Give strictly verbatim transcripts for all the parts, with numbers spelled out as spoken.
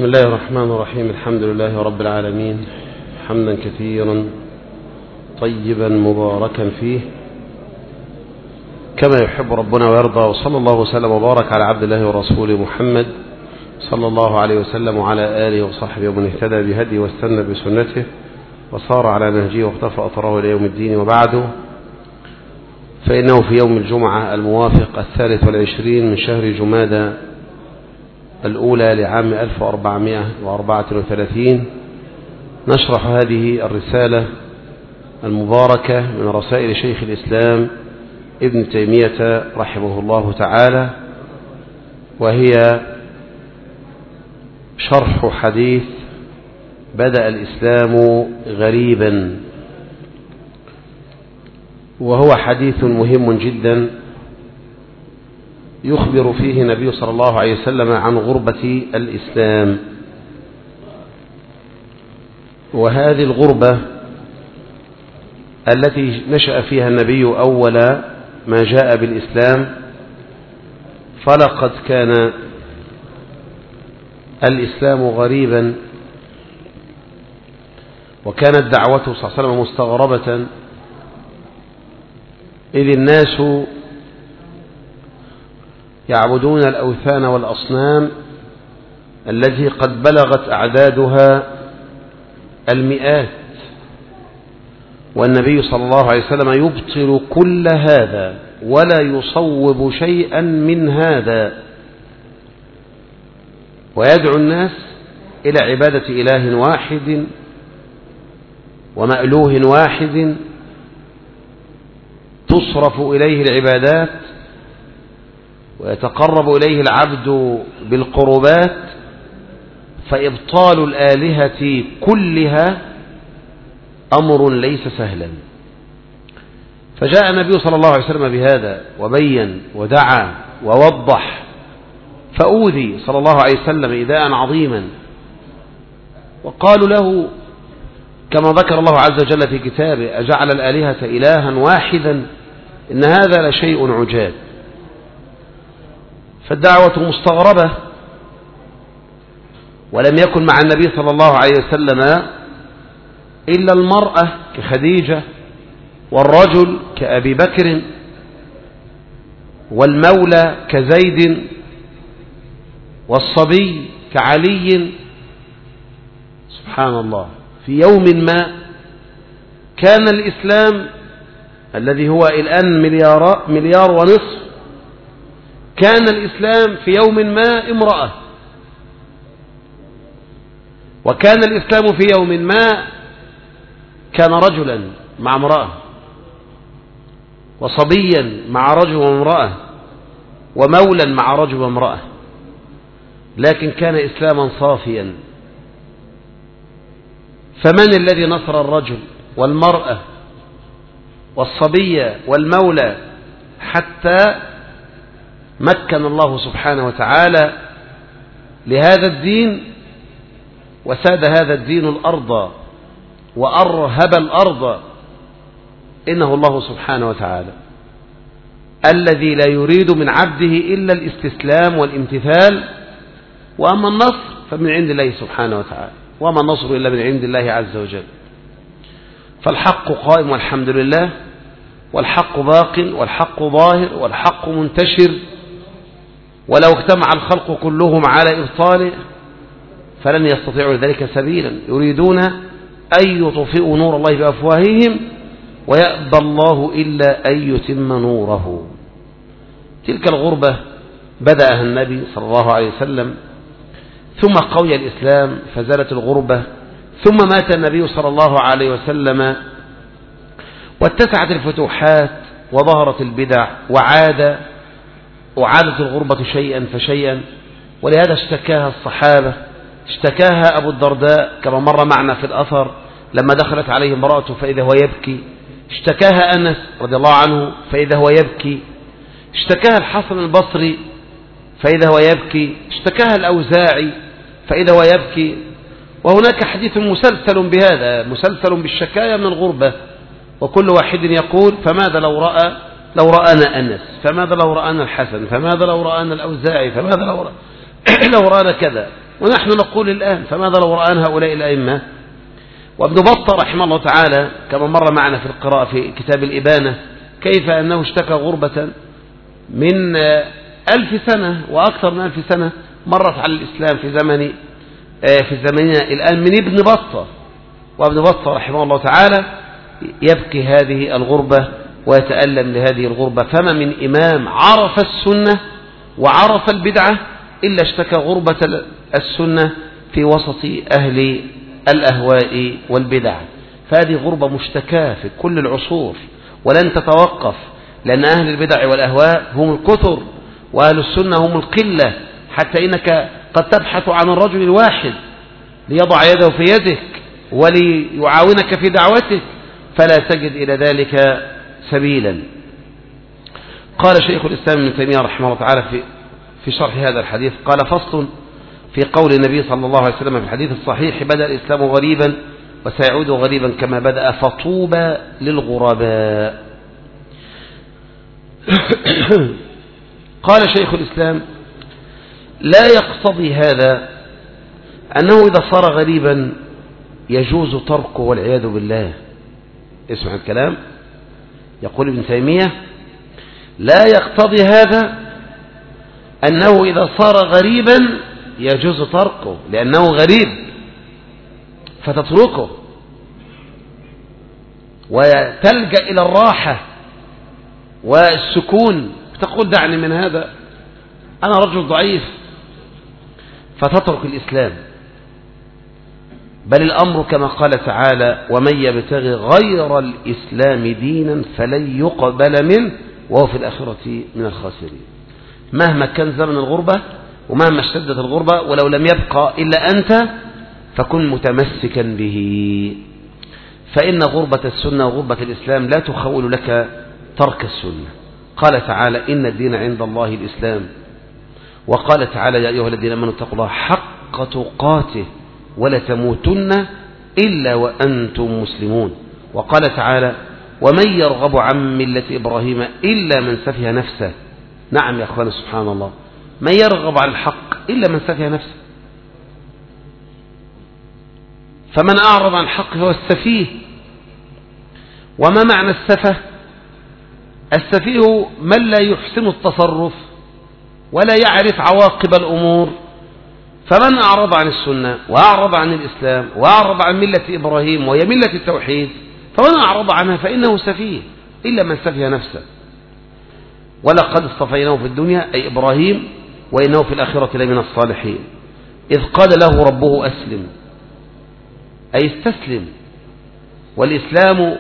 بسم الله الرحمن الرحيم. الحمد لله رب العالمين، حمدا كثيرا طيبا مباركا فيه كما يحب ربنا ويرضى، وصلى الله وسلم وبارك على عبد الله ورسوله محمد صلى الله عليه وسلم وعلى آله وصحبه ومن اهتدى بهديه واستنى بسنته وصار على نهجه واقتفى أثره إلى يوم الدين. وبعده، فإنه في يوم الجمعة الموافق الثالث والعشرين من شهر جمادى الأولى لعام ألف وأربعمائة وأربعة وثلاثين نشرح هذه الرسالة المباركة من رسائل شيخ الإسلام ابن تيمية رحمه الله تعالى، وهي شرح حديث بدأ الإسلام غريبا، وهو حديث مهم جدا يخبر فيه النبي صلى الله عليه وسلم عن غربة الإسلام. وهذه الغربة التي نشأ فيها النبي أول ما جاء بالإسلام، فلقد كان الإسلام غريبا، وكانت دعوته صلى الله عليه وسلم مستغربة، إذ الناس يعبدون الأوثان والأصنام التي قد بلغت أعدادها المئات، والنبي صلى الله عليه وسلم يبطل كل هذا ولا يصوب شيئا من هذا، ويدعو الناس إلى عبادة إله واحد ومألوه واحد تصرف إليه العبادات ويتقرب إليه العبد بالقربات، فإبطال الآلهة كلها أمر ليس سهلا. فجاء النبي صلى الله عليه وسلم بهذا وبين ودعا ووضح، فأوذي صلى الله عليه وسلم إيذاء عظيما، وقالوا له كما ذكر الله عز وجل في كتابه: أجعل الآلهة إلها واحدا إن هذا لشيء عجاب. فالدعوة مستغربة، ولم يكن مع النبي صلى الله عليه وسلم إلا المرأة كخديجة، والرجل كأبي بكر، والمولى كزيد، والصبي كعلي. سبحان الله، في يوم ما كان الإسلام الذي هو الآن مليار, مليار ونصف، كان الإسلام في يوم ما امرأة، وكان الإسلام في يوم ما كان رجلا مع امرأة، وصبيا مع رجل وامرأة، ومولا مع رجل وامرأة، لكن كان إسلاما صافيا. فمن الذي نصر الرجل والمرأة والصبية والمولى حتى مكن الله سبحانه وتعالى لهذا الدين، وساد هذا الدين الأرض وأرهب الأرض؟ إنه الله سبحانه وتعالى الذي لا يريد من عبده إلا الاستسلام والامتثال، وأما النصر فمن عند الله سبحانه وتعالى، وما النصر إلا من عند الله عز وجل. فالحق قائم والحمد لله، والحق باق، والحق ظاهر، والحق منتشر، ولو اجتمع الخلق كلهم على إبطاله فلن يستطيعوا ذلك سبيلا. يريدون أن يطفئوا نور الله بأفواههم ويأبى الله إلا أن يتم نوره. تلك الغربة بدأها النبي صلى الله عليه وسلم، ثم قوي الإسلام فزالت الغربة، ثم مات النبي صلى الله عليه وسلم، واتسعت الفتوحات وظهرت البدع، وعاد وعادت الغربة شيئا فشيئا. ولهذا اشتكاها الصحابة، اشتكاها أبو الدرداء كما مر معنا في الأثر لما دخلت عليه امرأته فإذا هو يبكي، اشتكاها أنس رضي الله عنه فإذا هو يبكي، اشتكاها الحسن البصري فإذا هو يبكي، اشتكاها الأوزاعي فإذا هو يبكي. وهناك حديث مسلسل بهذا، مسلسل بالشكاية من الغربة، وكل واحد يقول: فماذا لو رأى لو رأنا أنس، فماذا لو رأنا الحسن، فماذا لو رأنا الأوزاعي، فماذا لو رأنا, لو رأنا كذا. ونحن نقول الآن، فماذا لو رآن هؤلاء الأئمة؟ وابن بطة رحمه الله تعالى كما مر معنا في القراءة في كتاب الإبانة كيف أنه اشتكى غربة من ألف سنة وأكثر من ألف سنة مرت على الإسلام في زمن في زمننا الآن من ابن بطة. وابن بطة رحمه الله تعالى يبكي هذه الغربة ويتألم لهذه الغربة. فما من إمام عرف السنة وعرف البدعة إلا اشتكى غربة السنة في وسط أهل الأهواء والبدع. فهذه غربة مشتكاة في كل العصور ولن تتوقف، لأن أهل البدع والأهواء هم الكثر وأهل السنة هم القلة، حتى إنك قد تبحث عن الرجل الواحد ليضع يده في يدك وليعاونك في دعوتك فلا تجد إلى ذلك سبيلا. قال شيخ الإسلام ابن تيمية رحمه الله تعالى في في شرح هذا الحديث قال: فصل في قول النبي صلى الله عليه وسلم في الحديث الصحيح: بدأ الإسلام غريبا وسيعود غريبا كما بدأ، فطوبى للغرباء. قال شيخ الإسلام: لا يقتضي هذا أنه إذا صار غريبا يجوز تركه والعياذ بالله. اسمع الكلام، يقول ابن تيمية: لا يقتضي هذا أنه إذا صار غريبا يجوز تركه لأنه غريب فتتركه وتلجأ إلى الراحة والسكون، تقول دعني من هذا، أنا رجل ضعيف، فتترك الإسلام. بل الأمر كما قال تعالى: ومن يبتغي غير الإسلام دينا فلن يقبل منه وهو في الآخرة من الخاسرين. مهما كان زمن الغربة ومهما اشتدت الغربة ولو لم يبقى إلا أنت فكن متمسكا به، فإن غربة السنة وغربة الإسلام لا تخول لك ترك السنة. قال تعالى: إن الدين عند الله الإسلام. وقال تعالى: يا أيها الذين آمنوا اتقوا الله حق تقاته ولا تموتن إلا وأنتم مسلمون. وقال تعالى: ومن يرغب عن ملة إبراهيم إلا من سفه نفسه. نعم يا أخوان، سبحان الله، من يرغب عن الحق إلا من سفه نفسه. فمن أعرض عن الحق هو السفيه. وما معنى السفه؟ السفيه من لا يحسن التصرف ولا يعرف عواقب الأمور. فمن أعرض عن السنة وأعرض عن الإسلام وأعرض عن ملة إبراهيم وهي ملة التوحيد، فمن أعرض عنها فإنه سفيه إلا من سفه نفسه. ولقد اصطفيناه في الدنيا أي إبراهيم وإنه في الآخرة لمن الصالحين. إذ قال له ربه أسلم أي استسلم. والإسلام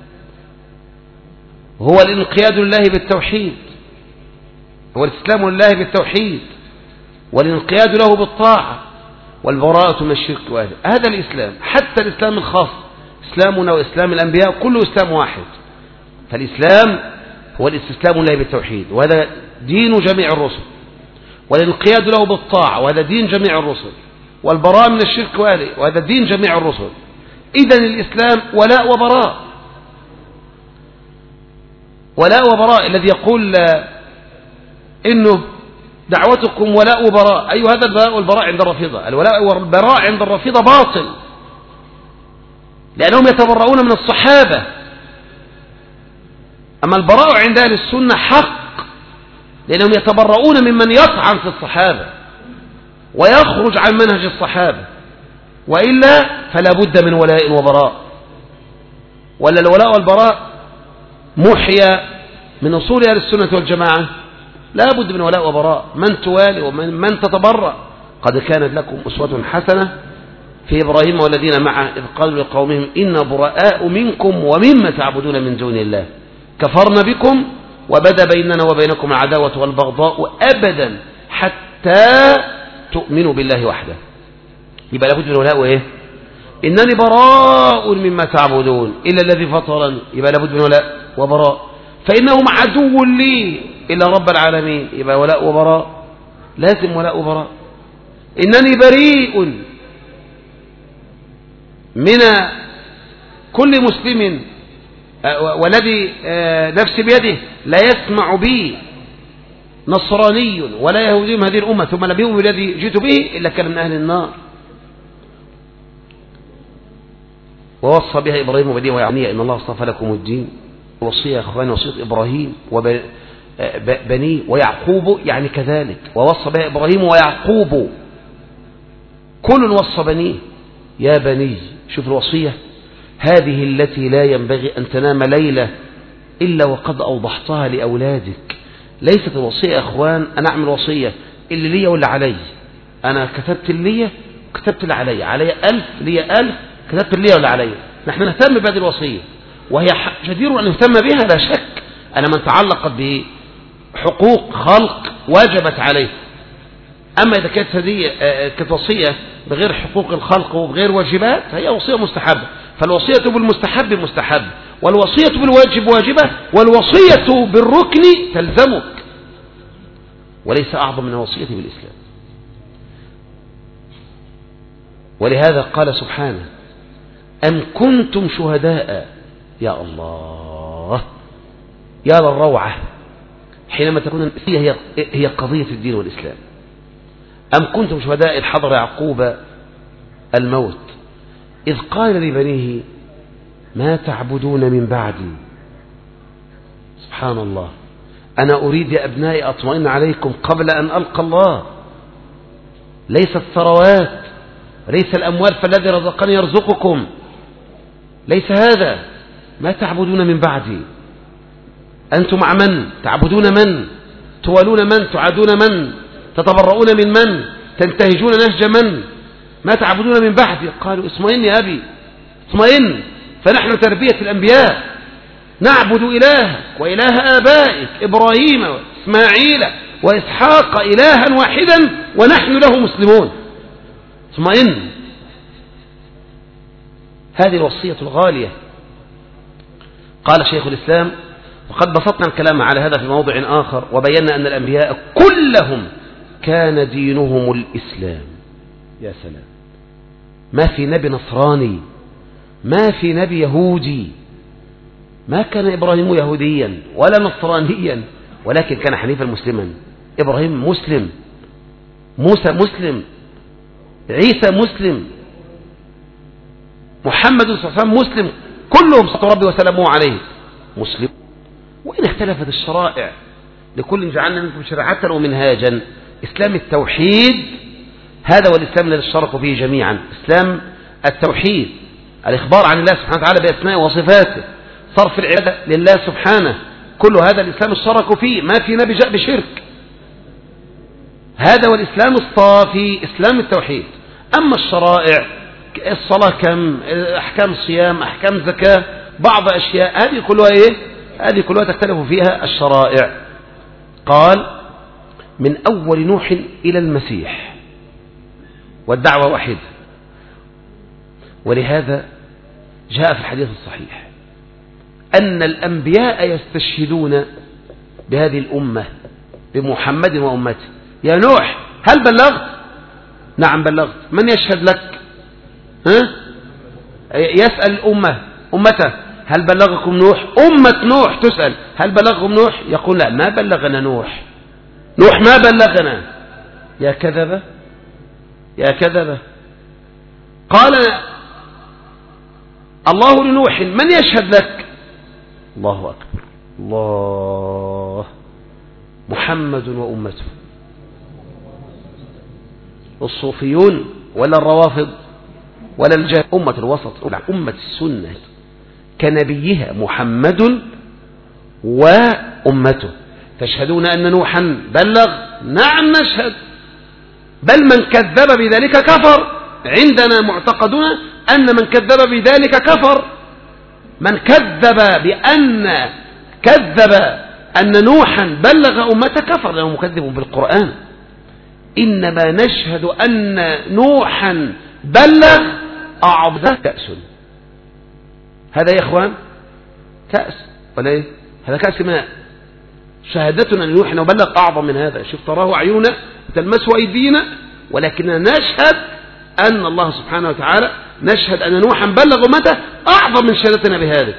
هو الانقياد لله بالتوحيد، هو الاستسلام لله بالتوحيد والانقياد له بالطاعة والبراءة من الشرك وأهله. هذا الإسلام، حتى الإسلام الخاص إسلامنا وإسلام الأنبياء كله إسلام واحد. فالإسلام هو الاستسلام لله بالتوحيد وهذا دين جميع الرسل، والانقياد له بالطاعة وهذا دين جميع الرسل، والبراءة من الشرك وأهله وهذا دين جميع الرسل. إذن الإسلام ولاء وبراء، ولاء وبراء. الذي يقول إنه دعوتكم ولاء وبراء، أي هذا الولاء والبراء عند الرافضة. الولاء والبراء عند الرافضة باطل، لأنهم يتبرؤون من الصحابة. أما البراء عند أهل السنة حق، لأنهم يتبرؤون ممن يطعن في الصحابة ويخرج عن منهج الصحابة، وإلا فلا بد من ولاء وبراء. ولا الولاء والبراء محيا من أصول أهل السنة والجماعة، لا بد من ولاء وبراء. من توالي ومن من تتبرأ. قد كانت لكم أسوة حسنة في إبراهيم والذين معه إذ قالوا لقومهم إنا براء منكم ومما تعبدون من دون الله كفرنا بكم وبدا بيننا وبينكم العداوة والبغضاء أبدا حتى تؤمنوا بالله وحده. يبقى لابد من ولاء وإيه؟ إنني براء مما تعبدون إلا الذي فطرني. يبقى لابد من ولاء وبراء. فإنهم عدو لي إلا رب العالمين. يبقى ولاء وبراء، لازم ولاء وبراء. إنني بريء من كل مسلم والذي نفسي بيده لا يسمع بي نصراني ولا يهودي من هذه الأمة ثم لم يؤمن الذي جئت به إلا كان من أهل النار. ووصى بها إبراهيم وبنيه ويعقوب إن الله اصطفى لكم الدين. وصية يا أخواني وصية إبراهيم وبنيه ويعقوب يعني كذلك، ووصى بها إبراهيم ويعقوب كل وصى بنيه يا بني. شوف الوصية هذه التي لا ينبغي أن تنام ليلة إلا وقد أوضحتها لأولادك. ليست الوصية يا أخوان أنا أعمل وصية اللي لي ولا علي، أنا كتبت اللي وكتبت اللي علي، علي ألف لي ألف، كتبت اللي ولا علي. نحن نهتم بهذه الوصية وهي جدير أن نهتم بها لا شك. أنا من تعلقت بحقوق خلق وجبت عليه. أما إذا كانت هذه كانت وصية بغير حقوق الخلق وبغير واجبات فهي وصية مستحبة. فالوصية بالمستحب مستحب، والوصية بالواجب واجبة، والوصية بالركن تلزمك، وليس أعظم من الوصية بالإسلام. ولهذا قال سبحانه أم كنتم شهداء. يا الله يا للروعة حينما تكون هي هي قضية الدين والإسلام. أم كنتم شهداء إذ حضر يعقوب الموت إذ قال لبنيه ما تعبدون من بعدي. سبحان الله. أنا أريد يا أبنائي أطمئن عليكم قبل أن ألقى الله. ليس الثروات، ليس الأموال فالذي رزقني يرزقكم، ليس هذا. ما تعبدون من بعدي. أنتم مع من؟ تعبدون من؟ توالون من؟ تعادون من؟ تتبرؤون من من؟ تنتهجون نهج من؟ ما تعبدون من بعدي. قالوا اطمئن يا أبي اطمئن، فنحن تربية الأنبياء نعبد إلهك وإله آبائك إبراهيم وإسماعيل وإسحاق إلها واحدا ونحن له مسلمون. اطمئن. هذه الوصية الغالية. قال شيخ الإسلام وقد بسطنا الكلام على هذا في موضع آخر وبينا أن الأنبياء كلهم كان دينهم الإسلام. يا سلام. ما في نبي نصراني، ما في نبي يهودي. ما كان إبراهيم يهوديا ولا نصرانيا، ولكن كان حنيفا مسلما. إبراهيم مسلم، موسى مسلم، عيسى مسلم، محمد صلى الله عليه وسلم مسلم، كلهم صلى ربي وسلامه عليه مسلم. وإن اختلفت الشرائع لكل جعلنا منكم شريعة ومنهاجا. إسلام التوحيد هذا والإسلام الذي اشتركوا فيه جميعا. إسلام التوحيد الإخبار عن الله سبحانه وتعالى بأسمائه وصفاته، صرف العبادة لله سبحانه، كل هذا الإسلام اشتركوا فيه. ما في نبي جاء بشرك. هذا والإسلام الصافي إسلام التوحيد. أما الشرائع الصلاة كم، أحكام الصيام، أحكام زكاة، بعض أشياء هذه كلها إيه؟ هذه كلها تختلف فيها الشرائع. قال من أول نوح إلى المسيح والدعوة واحدة. ولهذا جاء في الحديث الصحيح أن الأنبياء يستشهدون بهذه الأمة بمحمد وأمته. يا نوح هل بلغت؟ نعم بلغت. من يشهد لك؟ ها؟ يسأل الأمة أمته هل بلغكم نوح؟ أمة نوح تسأل هل بلغكم نوح؟ يقول لا ما بلغنا نوح، نوح ما بلغنا. يا كذبة يا كذبة. قال الله لنوح من يشهد لك؟ الله أكبر، الله، محمد وأمته. الصوفيون ولا الروافض ولا الجهل، أمة الوسط، أمة السنة كنبيها محمد وأمته. تشهدون أن نوحا بلغ؟ نعم نشهد، بل من كذب بذلك كفر. عندنا معتقدنا أن من كذب بذلك كفر. من كذب بأن كذب أن نوحا بلغ أمته كفر لأنه مكذب بالقرآن. إنما نشهد أن نوحا بلغ أعظم كأس. هذا يا إخوان كأس ولا إيه؟ هذا كأس ماء. شهادتنا أن نوحا بلغ أعظم من هذا. شوف تراه عيوننا تلمسه أيدينا، ولكننا نشهد أن الله سبحانه وتعالى، نشهد أن نوحا بلغ أمته أعظم من شهادتنا بهذا.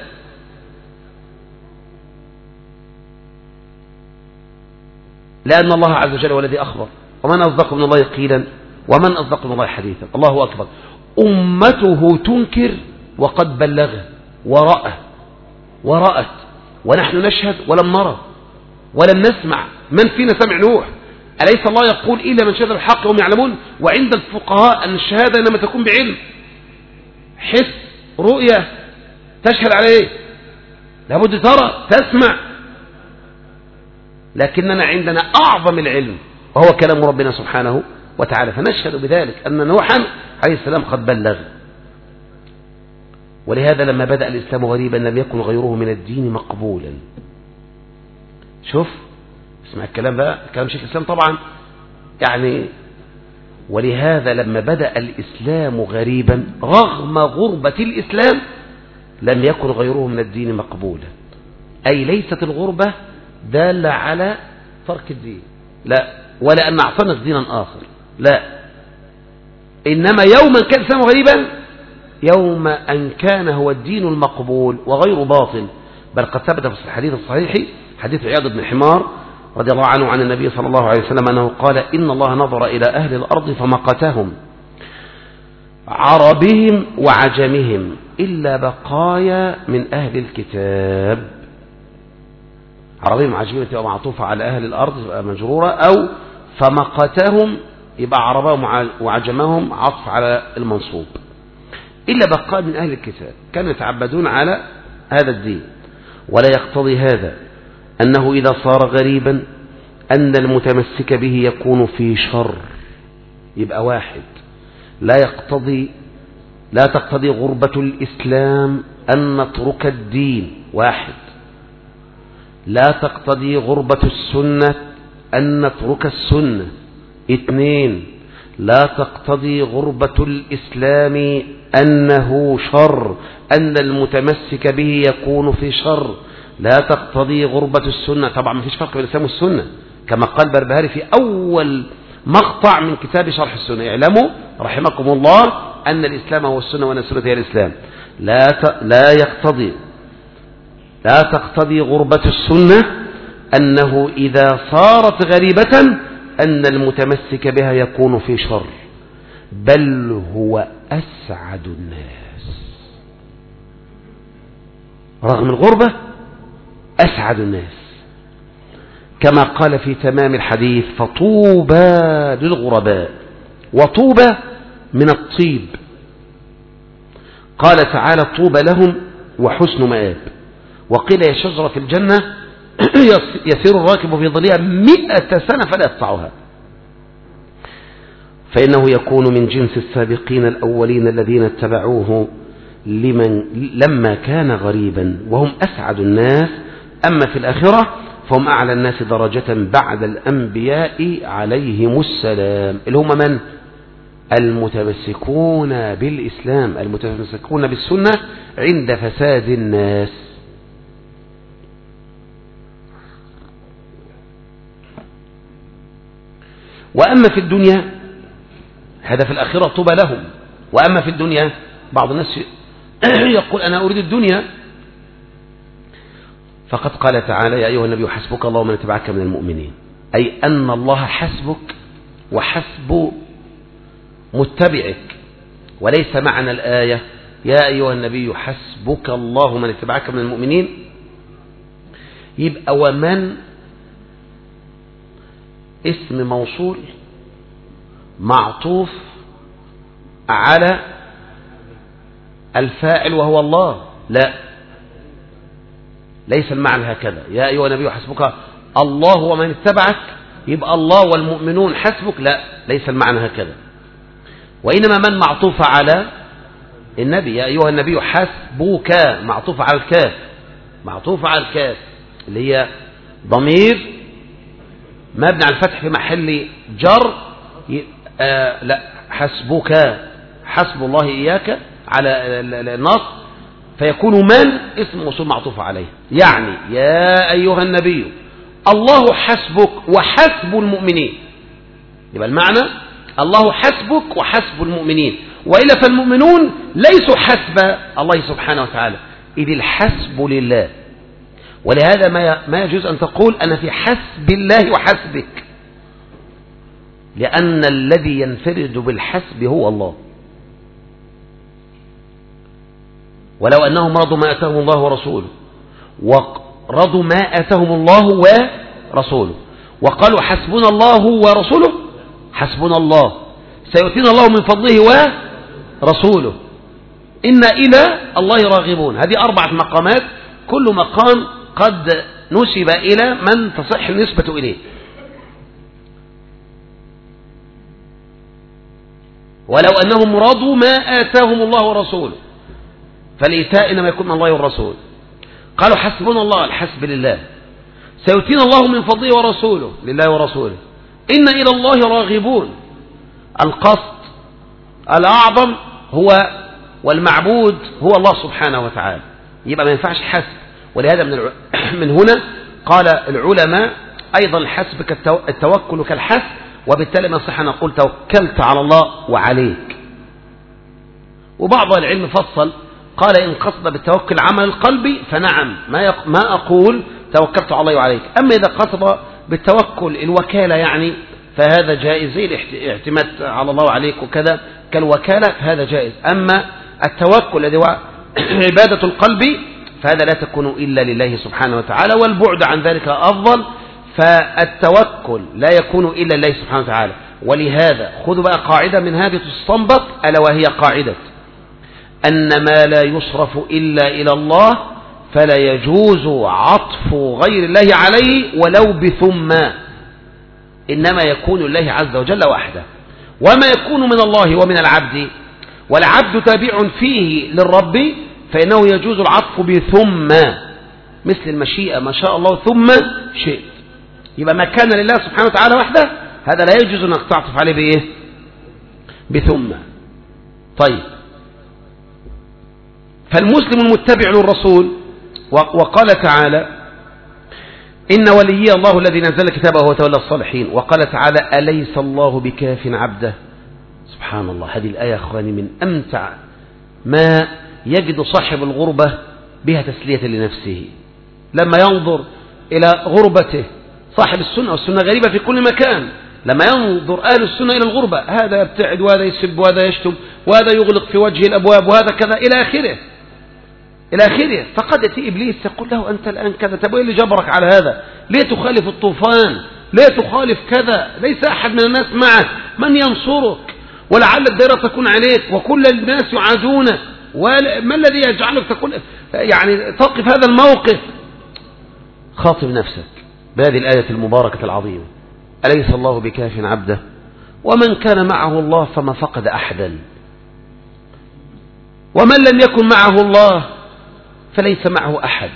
لأن الله عز وجل هو الذي أخبر، ومن أصدق من الله قيلا ومن أصدق من الله حديثا. الله أكبر. أمته تنكر وقد بلغ ورأى ورأت، ونحن نشهد ولم نرى ولم نسمع. من فينا سمع نوح؟ أليس الله يقول إلا من شهد الحق وهم يعلمون؟ وعند الفقهاء أن الشهادة إنما تكون بعلم، حس، رؤية، تشهد عليه، لابد ترى تسمع. لكننا عندنا أعظم العلم وهو كلام ربنا سبحانه وتعالى، فنشهد بذلك أن نوحا عليه السلام قد بلغ. ولهذا لما بدأ الإسلام غريبا لم يكن غيره من الدين مقبولا. شوف اسمع الكلام بقى، كلام شيخ الإسلام طبعا يعني. ولهذا لما بدأ الإسلام غريبا رغم غربة الإسلام لم يكن غيره من الدين مقبولا، أي ليست الغربة دالة على ترك الدين، لا، ولا أن أعطنك دينا آخر، لا، إنما يوما كان الإسلام غريبا يوم أن كان هو الدين المقبول وغير باطل. بل قد ثبت في الحديث الصحيح حديث عياض بن حمار رضي الله عنه عن النبي صلى الله عليه وسلم أنه قال: إن الله نظر إلى أهل الأرض فمقتهم عربهم وعجمهم إلا بقايا من أهل الكتاب. عربهم وعجمهم تبقى معطوفة على أهل الأرض تبقى مجرورة، أو فمقتهم يبقى عربهم وعجمهم عطف على المنصوب. إلا بقايا من أهل الكتاب كانوا يتعبدون على هذا الدين. ولا يقتضي هذا أنه إذا صار غريبا أن المتمسك به يكون في شر، يبقى واحد. لا يقتضي لا تقتضي غربة الإسلام أن نترك الدين، واحد. لا تقتضي غربة السنة أن نترك السنة، اثنين. لا تقتضي غربة الإسلام أنه شر، أن المتمسك به يكون في شر. لا تقتضي غربة السنة، طبعا ما فيش فرق بين الإسلام والسنة، كما قال بربهاري في أول مقطع من كتاب شرح السنة: اعلموا رحمكم الله أن الإسلام هو السنة وأن السنة هي الإسلام. لا ت... لا يقتضي لا تقتضي غربة السنة أنه إذا صارت غريبة أن المتمسك بها يكون في شر، بل هو أسعد الناس. رغم الغربة أسعد الناس، كما قال في تمام الحديث: فطوبى للغرباء، وطوبى من الطيب. قال تعالى: طوبى لهم وحسن مآب. وقيل: يا شجرة في الجنة يسير الراكب في ظلها مئة سنة فلا يقطعها، فإنه يكون من جنس السابقين الأولين الذين اتبعوه لمن لما كان غريبا، وهم أسعد الناس. أما في الآخرة فهم أعلى الناس درجة بعد الأنبياء عليهم السلام، اللي هم من؟ المتمسكون بالإسلام، المتمسكون بالسنة عند فساد الناس. وأما في الدنيا، هذا في الآخرة طوبى لهم. وأما في الدنيا بعض الناس يقول: أنا أريد الدنيا. فقد قال تعالى: يا أيها النبي حسبك الله ومن اتبعك من المؤمنين، أي أن الله حسبك وحسب متبعك. وليس معنى الآية يا أيها النبي حسبك الله ومن اتبعك من المؤمنين يبقى ومن اسم موصول معطوف على الفاعل وهو الله، لا، ليس المعنى هكذا. يا أيها النبي حسبك الله ومن اتبعك يبقى الله والمؤمنون حسبك، لا، ليس المعنى هكذا. وإنما من معطوف على النبي، يا أيها النبي حسبك معطوف على الكاف، معطوف على الكاف اللي هي ضمير مبني على الفتح في محل جر. آه لا، حسبك حسب الله إياك على النص، فيكون من اسم موصول معطوف عليه. يعني يا أيها النبي الله حسبك وحسب المؤمنين، يبقى المعنى الله حسبك وحسب المؤمنين، وإلا فالمؤمنون ليسوا حسب الله سبحانه وتعالى، إذ الحسب لله. ولهذا ما يجوز أن تقول أنا في حسب الله وحسبك، لأن الذي ينفرد بالحسب هو الله. ولو أنهم رضوا ما آتاهم الله ورسوله، ورضوا ما آتاهم الله ورسوله، وقالوا حسبنا الله ورسوله، حسبنا الله سيؤتينا الله من فضله ورسوله، إنا إلى الله راغبون. هذه أربعة مقامات، كل مقام قد نسب إلى من تصح النسبة إليه. ولو أنهم رضوا ما آتاهم الله ورسوله، فالإيتاء إنما يكون من الله والرسول. قالوا حسبنا الله، الحسب لله، سيؤتينا الله من فضله ورسوله، لله ورسوله، إنا إلى الله راغبون. القصد الأعظم هو والمعبود هو الله سبحانه وتعالى، يبقى ما ينفعش حسب. ولهذا من من هنا قال العلماء أيضا الحسب كالتوكل كالحسب، وبالتالي ما صح نقول توكلت على الله وعليك. وبعض العلم فصل قال إن قصد بالتوكل عمل القلب فنعم، ما ما أقول توكلت على الله وعليك. أما إذا قصد بالتوكل الوكالة يعني فهذا جائز، زي الاعتماد على الله وعليك وكذا كالوكالة، هذا جائز. أما التوكل الذي هو عبادة القلب فهذا لا تكون إلا لله سبحانه وتعالى، والبعد عن ذلك أفضل. فالتوكل لا يكون إلا لله سبحانه وتعالى. ولهذا خذوا بقى قاعدة من هذه تستنبط، ألا وهي قاعدة أن ما لا يصرف إلا إلى الله فلا يجوز عطف غير الله عليه ولو بثم، إنما يكون الله عز وجل وحده. وما يكون من الله ومن العبد والعبد تابع فيه للرب فإنه يجوز العطف بثم، مثل المشيئة ما شاء الله ثم شئت. يبقى ما كان لله سبحانه وتعالى وحده هذا لا يجوز أنك تعطف عليه بإيه؟ بثم. طيب، فالمسلم المتبع للرسول، وقال تعالى إن وليي الله الذي نزل الكتاب وهو تولى الصالحين، وقال تعالى أليس الله بكاف عبده. سبحان الله، هذه الآية أخواني من أمتع ما يجد صاحب الغربة بها تسلية لنفسه، لما ينظر إلى غربته. صاحب السنة والسنة غريبة في كل مكان، لما ينظر أهل السنة إلى الغربة، هذا يبتعد وهذا يسب وهذا يشتم وهذا يغلق في وجه الأبواب وهذا كذا إلى آخره إلى آخره. فقد يأتي إبليس يقول له أنت الآن كذا، طب إيه اللي جبرك على هذا؟ ليه تخالف الطوفان؟ ليه تخالف كذا؟ ليس أحد من الناس معك، من ينصرك؟ ولعل الدائرة تكون عليك وكل الناس يعادونك، وما الذي يجعلك تكون يعني تقف هذا الموقف؟ خاطب نفسك بهذه الآية المباركة العظيمة، أليس الله بكاف عبده، ومن كان معه الله فما فقد أحدا، ومن لم يكن معه الله فليس معه أحد.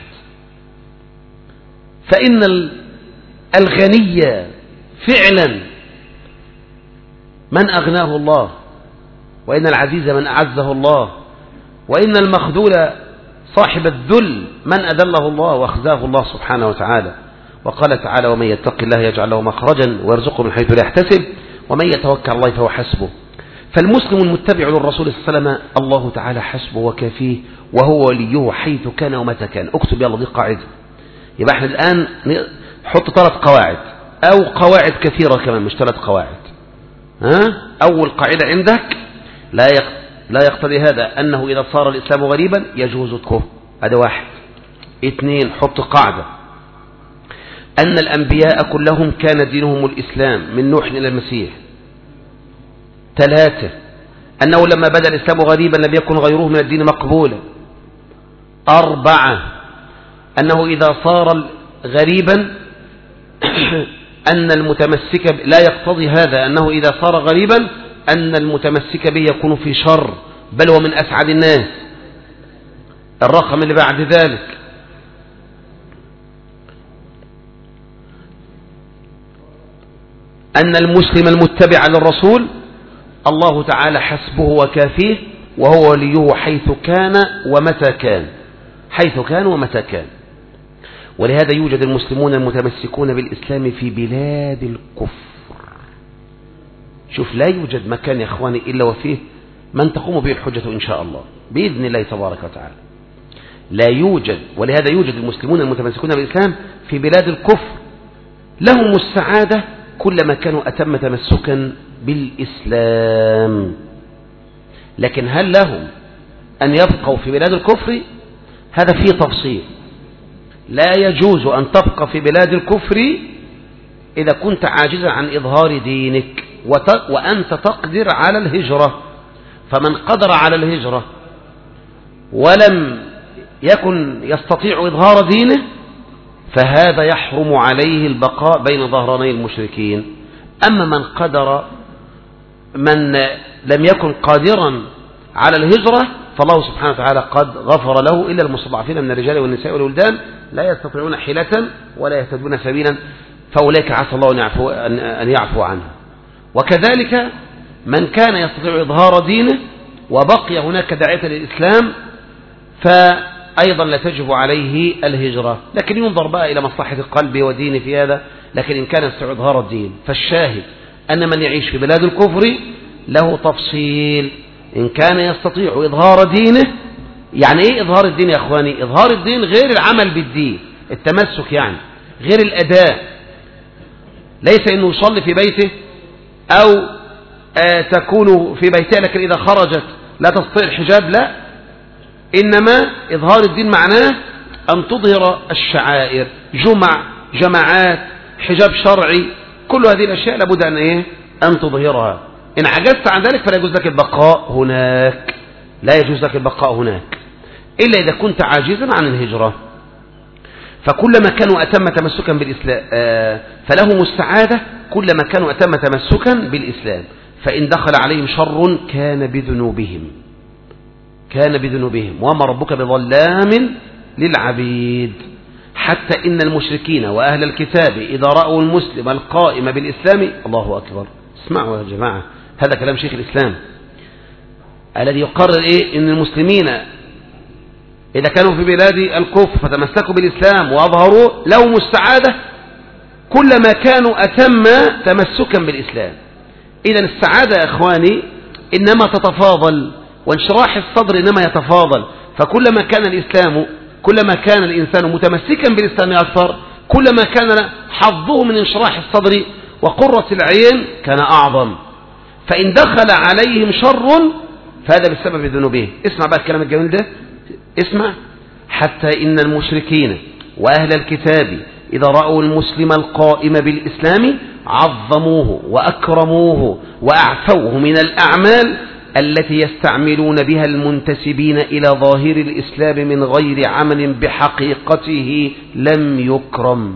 فإن الغني فعلا من أغناه الله، وإن العزيز من أعزه الله، وإن المخذول صاحب الذل من أذله الله وأخزاه الله سبحانه وتعالى. وقال تعالى ومن يتق الله يجعل له مخرجا ويرزقه من حيث لا يحتسب ومن يتوكل على الله فهو حسبه. فالمسلم المتبع للرسول صلى الله عليه وسلم الله تعالى حسبه وكافيه وهو وليه حيث كان ومتى كان. اكتب يلا دي قاعدة. يبقى احنا الآن نحط ثلاث قواعد أو قواعد كثيرة كمان، مش ثلاث قواعد. ها؟ أول قاعدة عندك لا لا يقتضي هذا أنه إذا صار الإسلام غريبا يجوز الكفر، هذا واحد. اثنين، حط قاعدة أن الأنبياء كلهم كان دينهم الإسلام من نوح إلى المسيح. ثلاثة، أنه لما بدأ الإسلام غريبا لم يكن غيره من الدين مقبولا. أربعة، أنه إذا صار غريبا أن المتمسك لا يقتضي هذا أنه إذا صار غريبا أن المتمسك به يكون في شر، بل هو من أسعد الناس. الرقم اللي بعد ذلك أن المسلم المتبع للرسول الله تعالى حسبه وكافيه وهو وليه حيث كان ومتى كان، حيث كان ومتى كان. ولهذا يوجد المسلمون المتمسكون بالإسلام في بلاد الكفر. شوف، لا يوجد مكان يا إخواني إلا وفيه من تقوم به الحجة إن شاء الله بإذن الله تبارك وتعالى. لا يوجد، ولهذا يوجد المسلمون المتمسكون بالإسلام في بلاد الكفر لهم السعادة كلما كانوا أتم تمسكا بالإسلام. لكن هل لهم أن يبقوا في بلاد الكفر؟ هذا فيه تفصيل. لا يجوز أن تبقى في بلاد الكفر إذا كنت عاجزا عن إظهار دينك وأنت تقدر على الهجرة. فمن قدر على الهجرة ولم يكن يستطيع إظهار دينه فهذا يحرم عليه البقاء بين ظهراني المشركين. أما من قدر من لم يكن قادرا على الهجرة فالله سبحانه وتعالى قد غفر له، إلا المستضعفين من الرجال والنساء والولدان لا يستطيعون حيلة ولا يهتدون سبيلا فأولئك عسى الله أن يعفو, أن يعفو عنه. وكذلك من كان يستطيع إظهار دينه وبقي هناك داعية للإسلام فأيضا لا تجب عليه الهجرة، لكن ينظر بقى إلى مصلحة القلب ودينه في هذا. لكن إن كان يستطيع إظهار الدين فالشاهد أن من يعيش في بلاد الكفر له تفصيل. إن كان يستطيع إظهار دينه، يعني إيه إظهار الدين يا أخواني؟ إظهار الدين غير العمل بالدين، التمسك يعني غير الأداء، ليس إنه يصلي في بيته أو آه تكون في بيتها لكن إذا خرجت لا تستطيع الحجاب، لا، إنما إظهار الدين معناه أن تظهر الشعائر، جمع، جماعات، حجاب شرعي، كل هذه الأشياء لابد أن إيه؟ أن تظهرها. إن عجزت عن ذلك فلا يجوز لك البقاء هناك، لا يجوز لك البقاء هناك إلا إذا كنت عاجزا عن الهجرة. فكلما كانوا أتم تمسكا بالإسلام فلهم السعادة كلما كانوا أتم تمسكا بالإسلام. فإن دخل عليهم شر كان بذنوبهم كان بذنوبهم وما ربك بظلام للعبيد. حتى إن المشركين وأهل الكتاب إذا رأوا المسلم القائم بالإسلام، الله أكبر، اسمعوا يا جماعة، هذا كلام شيخ الإسلام الذي يقرر إيه؟ إن المسلمين إذا كانوا في بلاد الكفر فتمسكوا بالإسلام وأظهروا لهم السعادة كلما كانوا أتم تمسكا بالإسلام. إذن السعادة يا إخواني إنما تتفاضل، وانشراح الصدر إنما يتفاضل. فكلما كان الإسلام كلما كان الإنسان متمسكا بالإسلام أكثر كلما كان حظه من انشراح الصدر وقرة العين كان أعظم. فإن دخل عليهم شر فهذا بسبب ذنوبهم. اسمع بقى الكلام الجميل ده، اسمع. حتى إن المشركين وأهل الكتاب إذا رأوا المسلم القائم بالإسلام عظموه وأكرموه وأعفوه من الأعمال التي يستعملون بها المنتسبين إلى ظاهر الإسلام من غير عمل بحقيقته لم يكرم.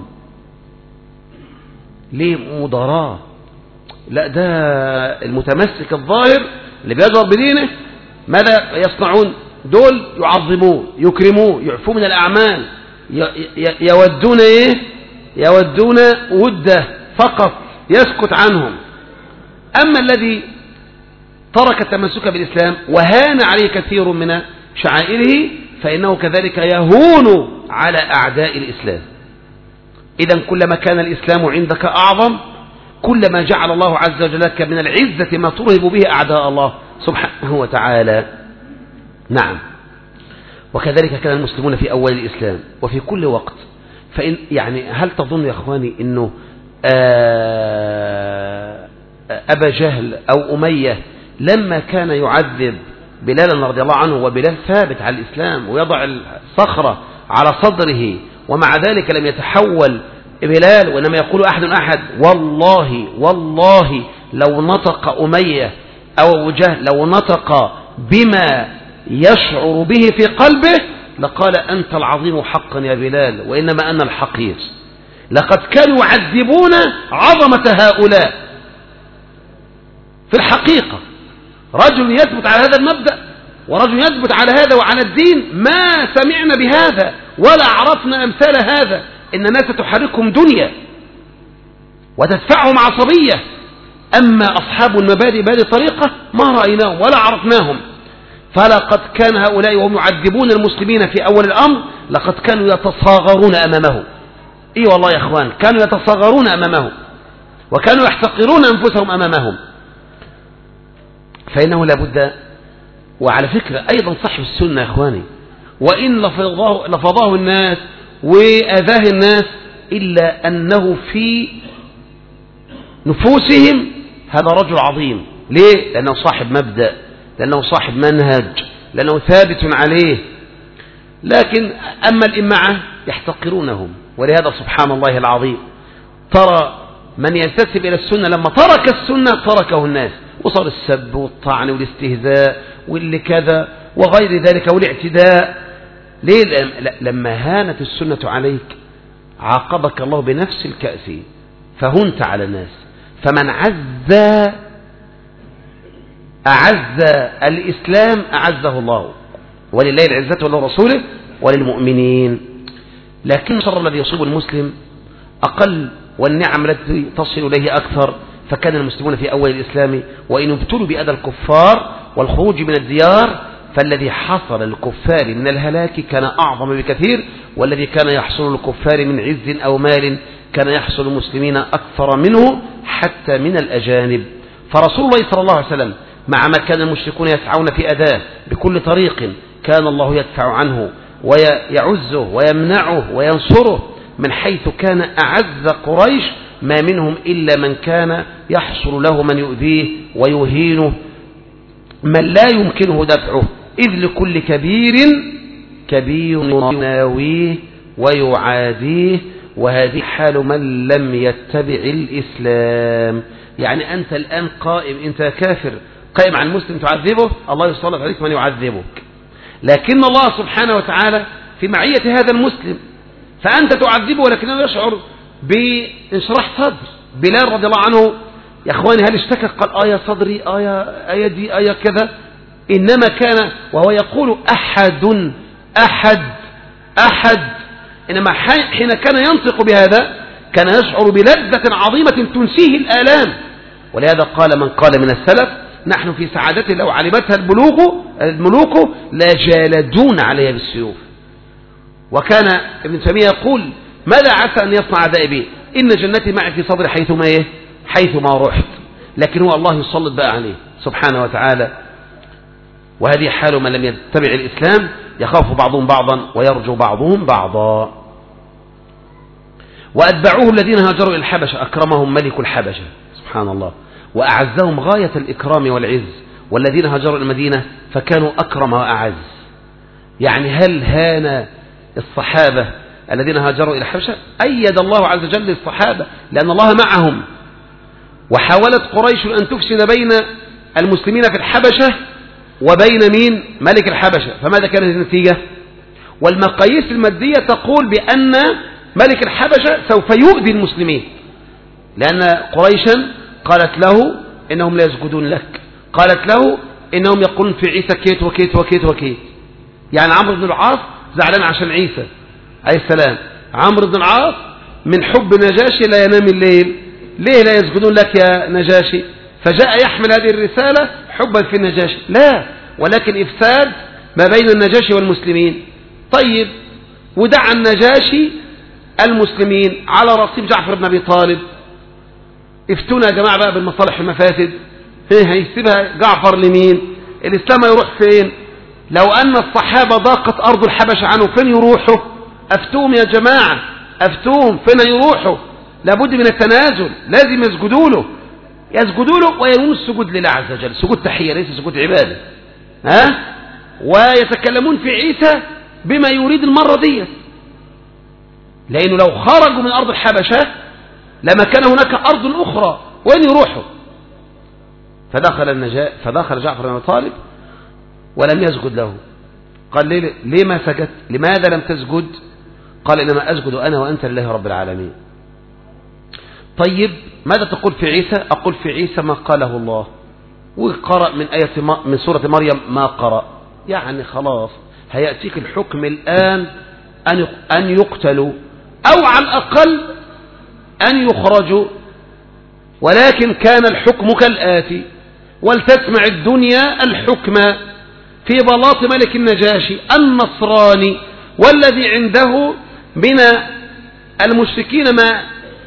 ليه مضاراة؟ لا، ده المتمسك الظاهر اللي بيجبر بدينه ماذا يصنعون؟ دول يعظموه يكرموه يعفوه من الأعمال، يودون إيه؟ يودون وده فقط يسكت عنهم. أما الذي ترك التمسك بالإسلام وهان عليه كثير من شعائره فإنه كذلك يهون على أعداء الإسلام. إذن كلما كان الإسلام عندك أعظم كلما جعل الله عز وجل لك من العزة ما ترهب به أعداء الله سبحانه وتعالى. نعم. وكذلك كان المسلمون في أول الإسلام وفي كل وقت. فإن يعني هل تظن يا أخواني أنه أبا جهل أو أمية لما كان يعذب بلالا رضي الله عنه وبلال ثابت على الإسلام ويضع الصخرة على صدره ومع ذلك لم يتحول بلال، وإنما يقول أحد أحد والله والله لو نطق أمية أو أبو جهل لو نطق بما يشعر به في قلبه لقال أنت العظيم حقا يا بلال وإنما أنا الحقير. لقد كانوا يعذبون عظمة هؤلاء. في الحقيقة رجل يثبت على هذا المبدأ ورجل يثبت على هذا وعلى الدين ما سمعنا بهذا ولا عرفنا أمثال هذا. إن الناس تحركهم دنيا وتدفعهم عصبية، أما أصحاب المبادئ بهذه الطريقة ما رأيناهم ولا عرفناهم. فلقد كان هؤلاء وهم يعذبون المسلمين في أول الأمر لقد كانوا يتصاغرون أمامه. إيه والله يا أخوان، كانوا يتصاغرون أمامه وكانوا يحتقرون أنفسهم أمامهم. فإنه لابد. وعلى فكرة أيضا صاحب السنة يا أخواني وإن لفظه, لفظه الناس وأذاه الناس، إلا أنه في نفوسهم هذا رجل عظيم. ليه؟ لأنه صاحب مبدأ، لأنه صاحب منهج، لأنه ثابت عليه. لكن أما الإمعة يحتقرونهم. ولهذا سبحان الله العظيم ترى من ينتسب إلى السنة لما ترك السنة تركه الناس، وصار السب والطعن والاستهزاء واللي كذا وغير ذلك والاعتداء. ليه؟ لما هانت السنة عليك عاقبك الله بنفس الكأس فهنت على الناس. فمن عز أعز الإسلام أعزه الله، ولله العزة ولرسوله وللمؤمنين. لكن الشر الذي يصيب المسلم أقل والنعم التي تصل إليه أكثر. فكان المسلمون في أول الإسلام وإن ابتلوا بأذى الكفار والخروج من الديار، فالذي حصل الكفار من الهلاك كان أعظم بكثير، والذي كان يحصل الكفار من عز أو مال كان يحصل المسلمين أكثر منه حتى من الأجانب. فرسول الله صلى الله عليه وسلم مع ما كان المشركون يسعون في أداه بكل طريق كان الله يدفع عنه ويعزه ويمنعه وينصره، من حيث كان أعز قريش ما منهم إلا من كان يحصل له من يؤذيه ويهينه، من لا يمكنه دفعه، إذ لكل كبير كبير يناويه ويعاديه، وهذه حال من لم يتبع الإسلام. يعني أنت الآن قائم، أنت كافر قائم عن مسلم تعذبه، الله يسلط عليك من يعذبك. لكن الله سبحانه وتعالى في معية هذا المسلم، فأنت تعذبه ولكنه يشعر بانشراح صدر. بلال رضي الله عنه يا أخواني هل اشتكى قال آية صدري آية آية دي آية كذا، إنما كان وهو يقول أحد أحد أحد، إنما حين كان ينطق بهذا كان يشعر بلذة عظيمة تنسيه الآلام. ولهذا قال من قال من السلف نحن في سعادته لو علمتها البلوغ الملوك لا جالدون عليها بالسيوف. وكان ابن تيمية يقول ماذا عسى أن يصنع أعدائي بي؟ إن جنتي معي في صدري حيثما إيه؟ حيثما رحت. لكن هو الله يسلط بقى عليه سبحانه وتعالى. وهذه حال من لم يتبع الإسلام، يخاف بعضهم بعضا ويرجو بعضهم بعضا. وأتبعوه الذين هاجروا إلى الحبشة أكرمهم ملك الحبشة سبحان الله وأعزهم غاية الإكرام والعز، والذين هاجروا إلى المدينة فكانوا أكرم وأعز. يعني هل هان الصحابة الذين هاجروا إلى الحبشة؟ أيد الله عز وجل الصحابة لأن الله معهم. وحاولت قريش أن تفسد بين المسلمين في الحبشة وبين مين؟ ملك الحبشة. فماذا كانت النتيجة؟ والمقاييس المادية تقول بأن ملك الحبشة سوف يؤذي المسلمين، لأن قريشا قالت له إنهم لا يسجدون لك، قالت له إنهم يقولون في عيسى كيت وكيت وكيت وكيت. يعني عمرو بن العاص زعلان عشان عيسى عليه السلام. عمرو بن العاص من حب نجاشي لا ينام الليل. ليه لا يسجدون لك يا نجاشي؟ فجاء يحمل هذه الرسالة حبا في النجاشي، لا، ولكن إفساد ما بين النجاشي والمسلمين. طيب ودعا النجاشي المسلمين على رصيب جعفر بن أبي طالب. افتونا يا جماعة بقى بالمصالح المفاسد، هيسيبها جعفر لمين؟ الإسلام يروح فين؟ لو أن الصحابة ضاقت أرض الحبشة عنه فين يروحوا؟ أفتوهم يا جماعة، أفتوهم فين يروحوا؟ لابد من التنازل، لازم يسجدوا له يسجدوا له وينون السجود لله عز وجل، سجود تحية ليس سجود عبادة. ها؟ ويتكلمون في عيسى بما يريد المرة دي، لأنه لو خرجوا من أرض الحبشة لما كان هناك أرض أخرى وين يروحوا؟ فدخل النجاة فدخل جعفر بن أبي طالب ولم يسجد له. قال ليه, ليه ما سجدت؟ لماذا لم تسجد؟ قال إنما أسجد أنا وأنت لله رب العالمين. طيب ماذا تقول في عيسى؟ أقول في عيسى ما قاله الله، وقرأ من آية من سورة مريم ما قرأ. يعني خلاص هيأتيك الحكم الآن أن أن يقتلوا أو على الأقل أن يخرجوا، ولكن كان الحكم كالآتي: ولتسمع الدنيا الحكم في بلاط ملك النجاشي النصراني والذي عنده من المشركين ما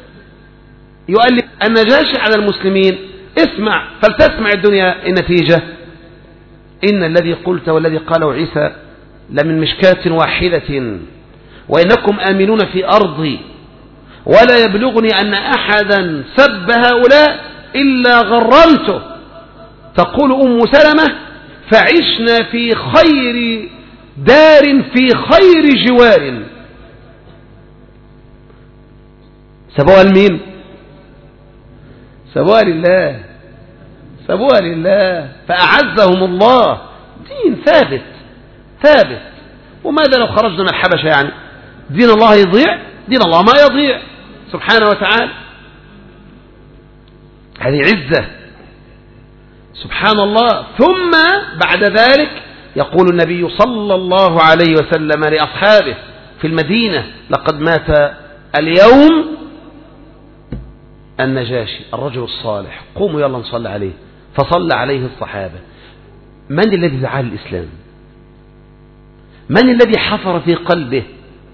يؤلف النجاشي على المسلمين. اسمع فلتسمع الدنيا النتيجة: إن الذي قلت والذي قاله عيسى لمن مشكاة واحدة وإنكم آمنون في أرضي ولا يبلغني أن أحدا سب هؤلاء إلا غرمته. تقول أم سلمة فعشنا في خير دار في خير جوار. سبوها لمين؟ سبوها لله، سبوها لله، فأعزهم الله. دين ثابت ثابت. وماذا لو خرجنا من الحبشة؟ يعني دين الله يضيع؟ دين الله ما يضيع سبحانه وتعالى. هذه عزة سبحان الله. ثم بعد ذلك يقول النبي صلى الله عليه وسلم لأصحابه في المدينة: لقد مات اليوم النجاشي الرجل الصالح، قوموا يلا نصلي عليه. فصلى عليه الصحابة. من الذي دعا الإسلام؟ من الذي حفر في قلبه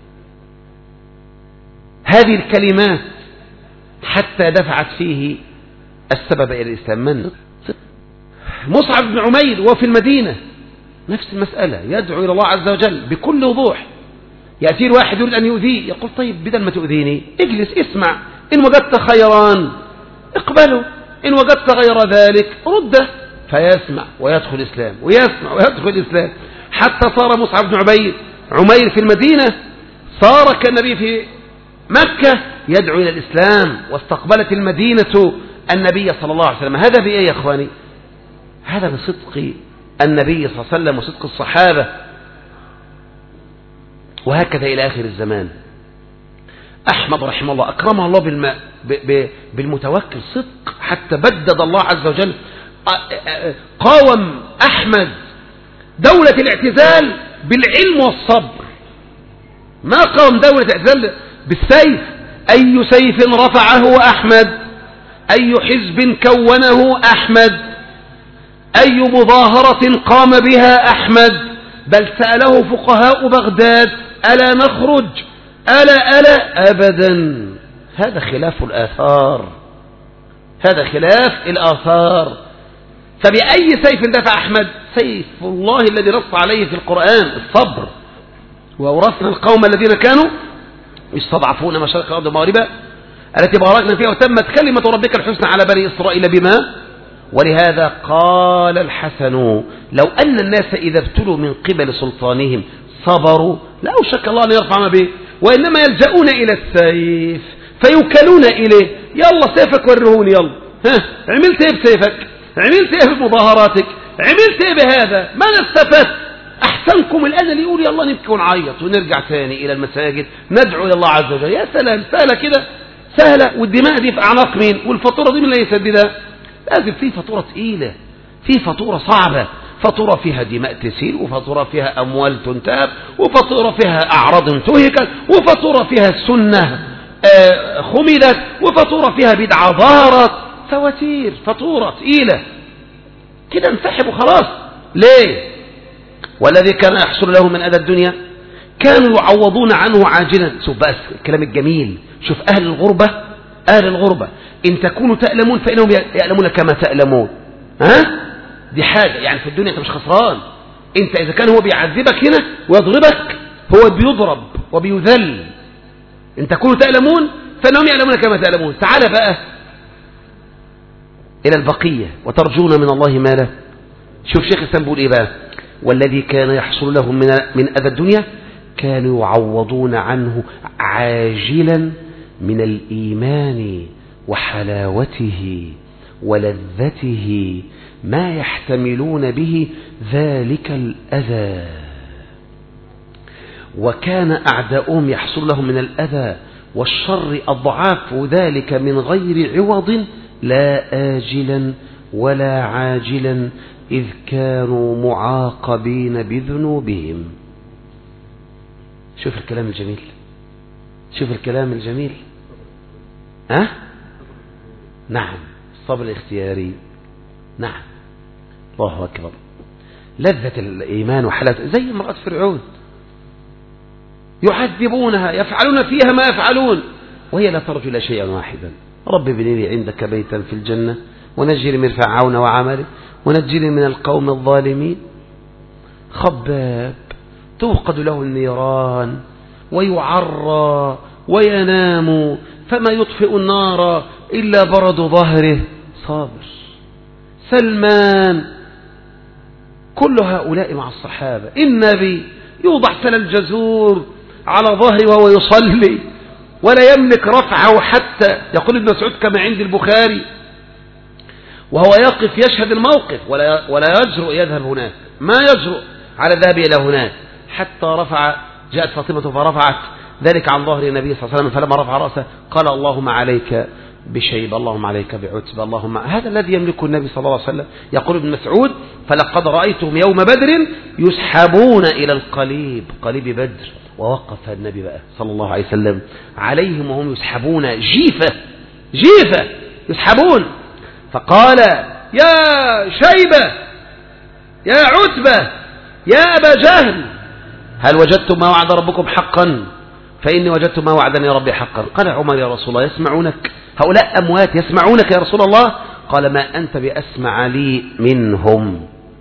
هذه الكلمات حتى دفعت فيه السبب إلى الإسلام؟ من؟ مصعب بن عمير وفي المدينة نفس المسألة، يدعو إلى الله عز وجل بكل وضوح. يأتي الواحد يريد أن يؤذيه، يقول: طيب بدل ما تؤذيني اجلس اسمع، إن وجدت خيران اقبله، إن وجدت غير ذلك رده. فيسمع ويدخل الإسلام، ويسمع ويدخل الإسلام، حتى صار مصعب بن عمير عمير في المدينة صار كالنبي في مكة يدعو إلى الإسلام. واستقبلت المدينة النبي صلى الله عليه وسلم. هذا بإيه يا إخواني؟ هذا بصدق النبي صلى الله عليه وسلم وصدق الصحابة. وهكذا إلى آخر الزمان. أحمد رحمه الله أكرمه الله بالم... ب... ب... بالمتوكل صدق، حتى بدد الله عز وجل. قاوم أحمد دولة الاعتزال بالعلم والصبر، ما قاوم دولة الاعتزال بالسيف. أي سيف رفعه أحمد، أي حزب كونه أحمد، أي مظاهرة قام بها أحمد. بل سأله فقهاء بغداد: ألا نخرج؟ ألا ألا أبدا. هذا خلاف الآثار، هذا خلاف الآثار. فبأي سيف دفع أحمد؟ سيف الله الذي نص عليه في القرآن: الصبر. وأورثنا القوم الذين كانوا يستضعفون مشارق الأرض ومغاربها التي باركنا فيها وتمت كلمة ربك الحسنى على بني إسرائيل بما. ولهذا قال الحسن: لو أن الناس إذا ابتلوا من قبل سلطانهم صبروا لا أوشك الله أن يرفع ما به، وإنما يلجؤون إلى السيف فيوكلون إليه. يلا سيفك ورهوني، يلا ها عملت إيه بسيفك؟ عملت إيه بمظاهراتك؟ عملت إيه بهذا؟ ما استفدت؟ أحسنكم الآن اللي يقول يلا نبكي ونعيط ونرجع ثاني إلى المساجد ندعو إلى الله عز وجل. يا سلام، سهلة كده، سهلة. والدماء دي في أعناق مين؟ والفاتورة دي من اللي يسددها؟ لازم في فاتورة تقيلة، في فاتورة صعبة، فاتورة فيها دماء تسيل، وفاتورة فيها أموال تنتهب، وفاتورة فيها أعراض انتهكت، وفاتورة فيها السنة آه خمدت، وفاتورة فيها بدعة ظهرت. فواتير، فاتورة تقيلة كده انسحب وخلاص. ليه؟ والذي كان يحصل له من أذى الدنيا كانوا يعوضون عنه عاجلا. شوف بس الكلام الجميل، شوف أهل الغربة، أهل الغربة إن تكونوا تألمون فإنهم يألمون كما تألمون. ها؟ دي حاجة يعني في الدنيا أنت مش خسران. أنت إذا كان هو بيعذبك هنا ويضربك، هو بيضرب وبيذل. إن تكونوا تألمون فإنهم يألمون كما تألمون. تعال بقى إلى البقية: وترجون من الله ما له. شوف شيخ الإسلام بيقول إيه بقى: والذي كان يحصل لهم من من أذى الدنيا كانوا يعوضون عنه عاجلا من الإيمان وحلاوته ولذته ما يحتملون به ذلك الأذى. وكان أعداؤهم يحصل لهم من الأذى والشر أضعاف ذلك من غير عوض لا آجلا ولا عاجلا، إذ كانوا معاقبين بذنوبهم. شوف الكلام الجميل، شوف الكلام الجميل. أه؟ نعم، الصبر الاختياري. نعم، الله أكبر. لذة الإيمان وحلاوته، زي امرأة فرعون يعذبونها، يفعلون فيها ما يفعلون، وهي لا ترجو إلا شيئا واحدا: رب ابن لي عندك بيتا في الجنة ونجني من فرعون وعمله ونجني من القوم الظالمين. خباب توقد له النيران ويعرى وينام، فما يطفئ النار إلا برد ظهره. صابر. سلمان، كل هؤلاء مع الصحابة. النبي يوضع تل الجزور على ظهره وهو يصلي ولا يملك رفعه، حتى يقول ابن مسعود كما عند البخاري وهو يقف يشهد الموقف ولا ولا يجرؤ يذهب هناك، ما يجرؤ على الذهاب إلى هناك، حتى رفع، جاءت فاطمة فرفعت ذلك عن ظهر النبي صلى الله عليه وسلم، فلما رفع رأسه قال اللهم عليك بشيبة، اللهم عليك بعتبة، اللهم. هذا الذي يملكه النبي صلى الله عليه وسلم. يقول ابن مسعود فلقد رأيتهم يوم بدر يسحبون إلى القليب، قليب بدر، ووقف النبي بقى صلى الله عليه وسلم عليهم وهم يسحبون جيفة جيفة يسحبون، فقال يا شيبة يا عتبة يا أبا جهل هل وجدتم ما وعد ربكم حقا؟ فإني وجدت ما وعدني ربي حقا. قال عمر يا رسول الله يسمعونك؟ هؤلاء أموات يسمعونك يا رسول الله؟ قال ما أنت بأسمع لي منهم.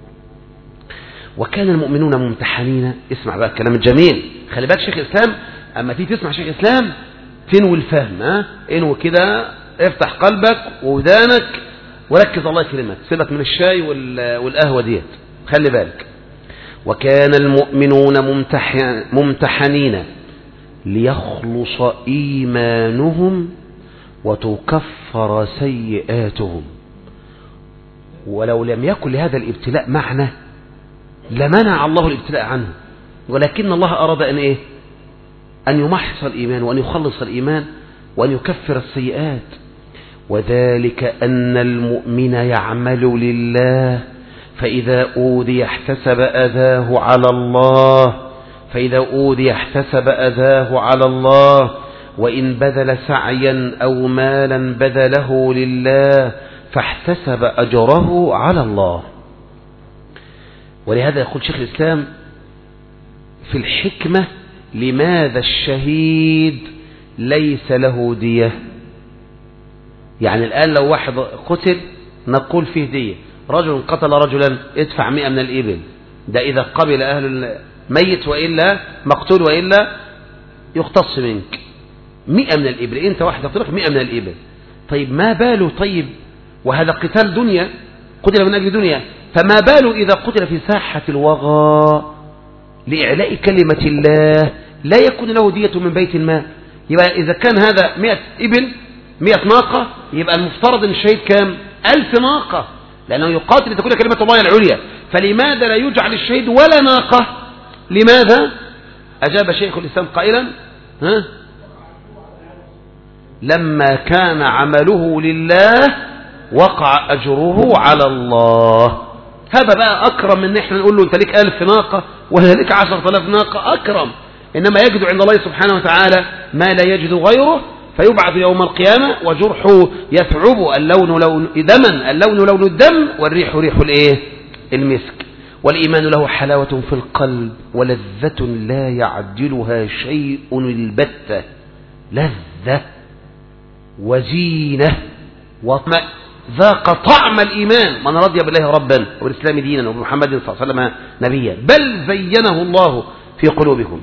وكان المؤمنون ممتحنين. اسمع بقى الكلام الجميل، خلي بالك شيخ الإسلام أما تيجي تسمع شيخ الإسلام تنوي الفهم، ها انوي كده، افتح قلبك وودانك وركز، الله يكرمك، سيبك من الشاي والقهوة ديت، خلي بالك. وكان المؤمنون ممتحن ممتحنين ليخلص إيمانهم وتكفر سيئاتهم. ولو لم يكن لهذا الابتلاء معنى لمنع الله الابتلاء عنه، ولكن الله أراد أن إيه؟ أن يمحص الإيمان وأن يخلص الإيمان وأن يكفر السيئات. وذلك أن المؤمن يعمل لله، فإذا أوذي احتسب أذاه على الله فإذا أوذي احتسب أذاه على الله وإن بذل سعيا أو مالا بذله لله فاحتسب أجره على الله. ولهذا يقول شيخ الإسلام في الحكمة لماذا الشهيد ليس له دية؟ يعني الآن لو واحد قتل نقول فيه دية، رجل قتل رجلا ادفع مئة من الإبل، ده إذا قبل أهل الميت، وإلا مقتول وإلا يقتص منك مئة من الإبل، أنت واحد قتلك مئة من الإبل. طيب ما باله؟ طيب وهذا قتال دنيا، قتل من أجل دنيا، فما باله إذا قتل في ساحة الوغى لإعلاء كلمة الله لا يكون له دية من بيت المال؟ يبقى إذا كان هذا مئة إبل مئة ناقة، يبقى المفترض أن الشهيد كام؟ ألف ناقة، لأنه يقاتل لتكون كلمة الله العليا. فلماذا لا يجعل الشهيد ولا ناقة؟ لماذا؟ أجاب شيخ الإسلام قائلا ها؟ لما كان عمله لله وقع أجره على الله. هذا بقى أكرم من نحن نقول له أنت لك ألف ناقة ولا لك عشرة آلاف ناقة، أكرم. إنما يجد عند الله سبحانه وتعالى ما لا يجد غيره، فيبعث يوم القيامة وجرحه يثعب، اللون لون دما، اللون لون الدم، والريح ريح الايه؟ المسك. والإيمان له حلاوة في القلب ولذة لا يعدلها شيء البتة، لذة وزينة وطمأ، ذاق طعم الإيمان من رضي بالله ربا والإسلام دينا وبمحمد صلى الله عليه وسلم نبيا، بل زينه الله في قلوبكم.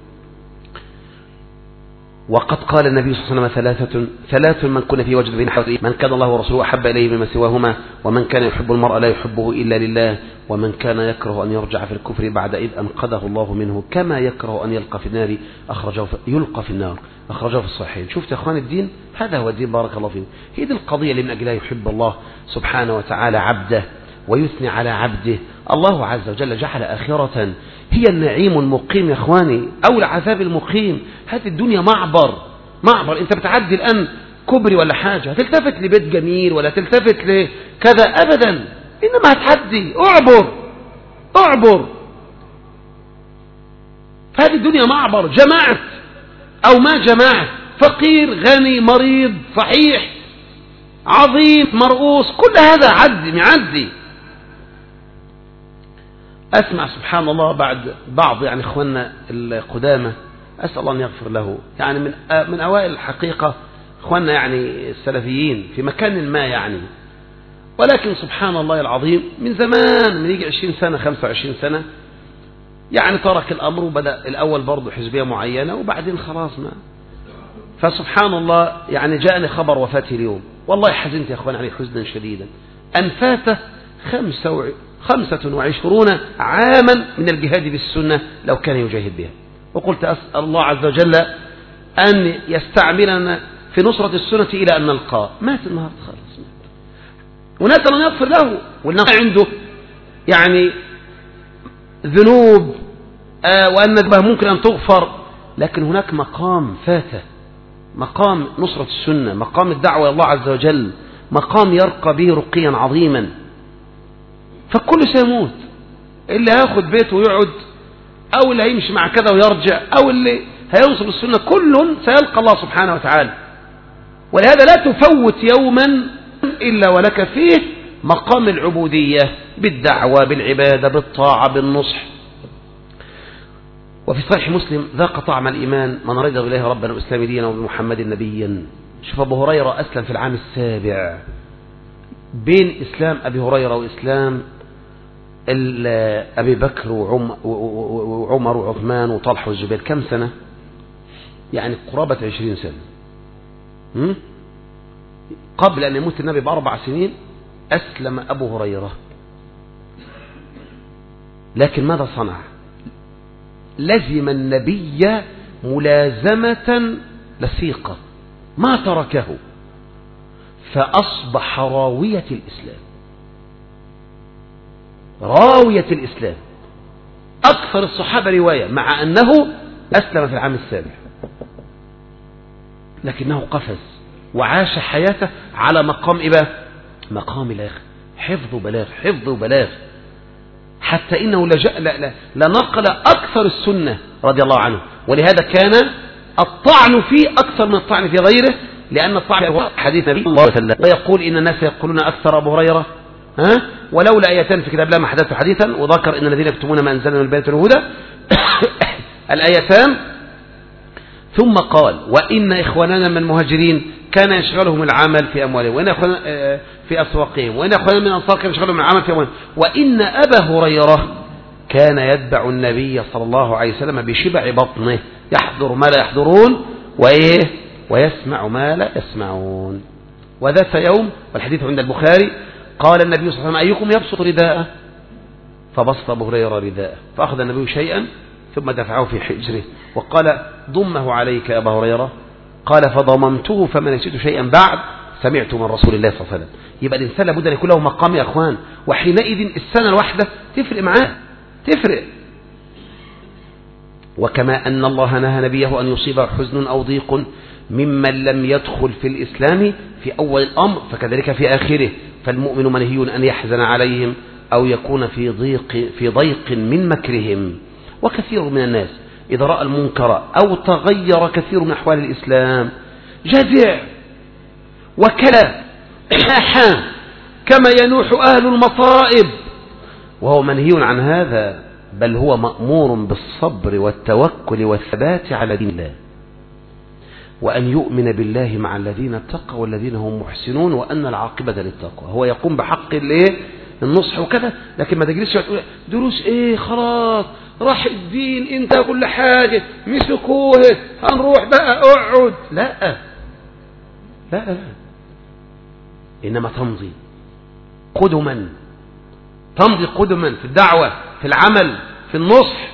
وقد قال النبي صلى الله عليه وسلم ثلاثة ثلاث من كن في وجد بين حوزين، من كان الله ورسوله أحب إليه مما سواهما، ومن كان يحب المرء لا يحبه إلا لله، ومن كان يكره أن يرجع في الكفر بعد إذ أنقذه الله منه، كما يكره أن يلقى في النار أخرجه في يلقى في النار أخرجه في الصحيحين. شفت يا أخوان الدين؟ هذا هو الدين، بارك الله فيكم. هي دي القضية اللي من أجلها يحب الله سبحانه وتعالى عبده ويثني على عبده. الله عز وجل جعل آخرة هي النعيم المقيم يا أخواني أو العذاب المقيم. هذه الدنيا معبر معبر، أنت بتعدي الآن كبري ولا حاجة هتلتفت لبيت جميل ولا تلتفت لكذا أبدا، إنما هتعدي، أعبر أعبر. فهذه الدنيا معبر، جماعت أو ما جماعت، فقير غني مريض صحيح عظيم مرؤوس، كل هذا عدي معدي. أسمع سبحان الله بعد بعض يعني إخواننا القدامى، أسأل الله أن يغفر له، يعني من من أوائل الحقيقة إخواننا يعني السلفيين في مكان ما يعني، ولكن سبحان الله العظيم من زمان، من يجي عشرين سنة خمسة وعشرين سنة، يعني ترك الأمر وبدأ الأول برضه حزبية معينة وبعدين خلاص ما. فسبحان الله يعني جاءني خبر وفاته اليوم، والله حزنت يا أخوان عليه حزنا شديدا، أن فاته خمسة خمسة وعشرون عاما من الجهاد بالسنة لو كان يجاهد بها. وقلت أسأل الله عز وجل أن يستعملنا في نصرة السنة إلى أن نلقاه. مات النهاردة خالص، ونسأل أن يغفر له، والناس عنده يعني ذنوب آه وأن ذنوبه ممكن أن تغفر، لكن هناك مقام فاته، مقام نصرة السنة، مقام الدعوة إلى الله عز وجل، مقام يرقى به رقيا عظيما. فالكل سيموت، اللي هياخد بيته ويقعد، أو اللي هيمشي مع كذا ويرجع، أو اللي هينصر السنة، كل سيلقى الله سبحانه وتعالى. ولهذا لا تفوت يوما إلا ولك فيه مقام العبودية بالدعوة بالعبادة بالطاعة بالنصح. وفي صحيح مسلم: ذاق طعم الإيمان من رضي بالله ربنا والإسلام دينا وبمحمد نبيا. شوف أبو هريرة أسلم في العام السابع. بين إسلام أبي هريرة وإسلام أبي بكر وعمر وعثمان وطلحة والزبير كم سنة؟ يعني قرابة عشرين سنة. قبل أن يموت النبي بأربع سنين أسلم أبو هريرة. لكن ماذا صنع؟ لزم النبي ملازمة لصيقة ما تركه، فأصبح راوية الإسلام، راوية الإسلام، أكثر الصحابة رواية، مع أنه أسلم في العام السابع، لكنه قفز وعاش حياته على مقام إباه مقام الآخر، حفظ وبلاغ، حفظ وبلاغ، حتى إنه لجأ لنقل أكثر السنة رضي الله عنه. ولهذا كان الطعن فيه أكثر من الطعن في غيره، لأن الطعن هو حديث نبي الله صلى الله عليه وسلم. ويقول إن الناس يقولون أكثر أبو هريرة، ها ولولا آيتان في كتاب الله ما حدثت حديثا، وذكر إن الذين يكتمون ما أنزلنا من البينات والهدى الآيتان. ثم قال: وإن إخواننا من المهاجرين كان يشغلهم العمل في أموالهم، وإن إخواننا في أسواقهم، وإن إخواننا من الأنصار كان يشغلهم العمل في أموالهم، وإن أبا هريرة كان يتبع النبي صلى الله عليه وسلم بشبع بطنه، يحضر ما لا يحضرون وإيه ويسمع ما لا يسمعون. وذات يوم، والحديث عند البخاري، قال النبي صلى الله عليه وسلم: أيكم يبسط رداءه؟ فبسط أبو هريرة رداءه، فأخذ النبي شيئا ثم دفعه في حجره وقال: ضمه عليك يا أبا هريرة. قال: فضممته فما نسيت شيئا بعد سمعت من رسول الله صلى الله عليه وسلم. يبقى الإنسان لابد أن يكون له مقام يا أخوان، وحينئذ السنة الواحدة تفرق معاه، تفرق. وكما أن الله نهى نبيه أن يصيبه حزن أو ضيق ممن لم يدخل في الإسلام في أول الأمر، فكذلك في آخره. فالمؤمن منهي أن يحزن عليهم أو يكون في ضيق في ضيق من مكرهم. وكثير من الناس إذا رأى المنكر أو تغير كثير من أحوال الإسلام جزع وكلا حام كما ينوح أهل المصائب، وهو منهي عن هذا، بل هو مأمور بالصبر والتوكل والثبات على دين الله، وأن يؤمن بالله مع الذين اتقوا والذين هم محسنون، وأن العاقبة للتقوى. هو يقوم بحق الايه النصح وكذا، لكن ما تجلسش تقول دروس ايه خلاص راح الدين انت كل حاجة مسكوه هنروح بقى اقعد. لا لا لا إنما تمضي قدما، تمضي قدما في الدعوة في العمل في النصح.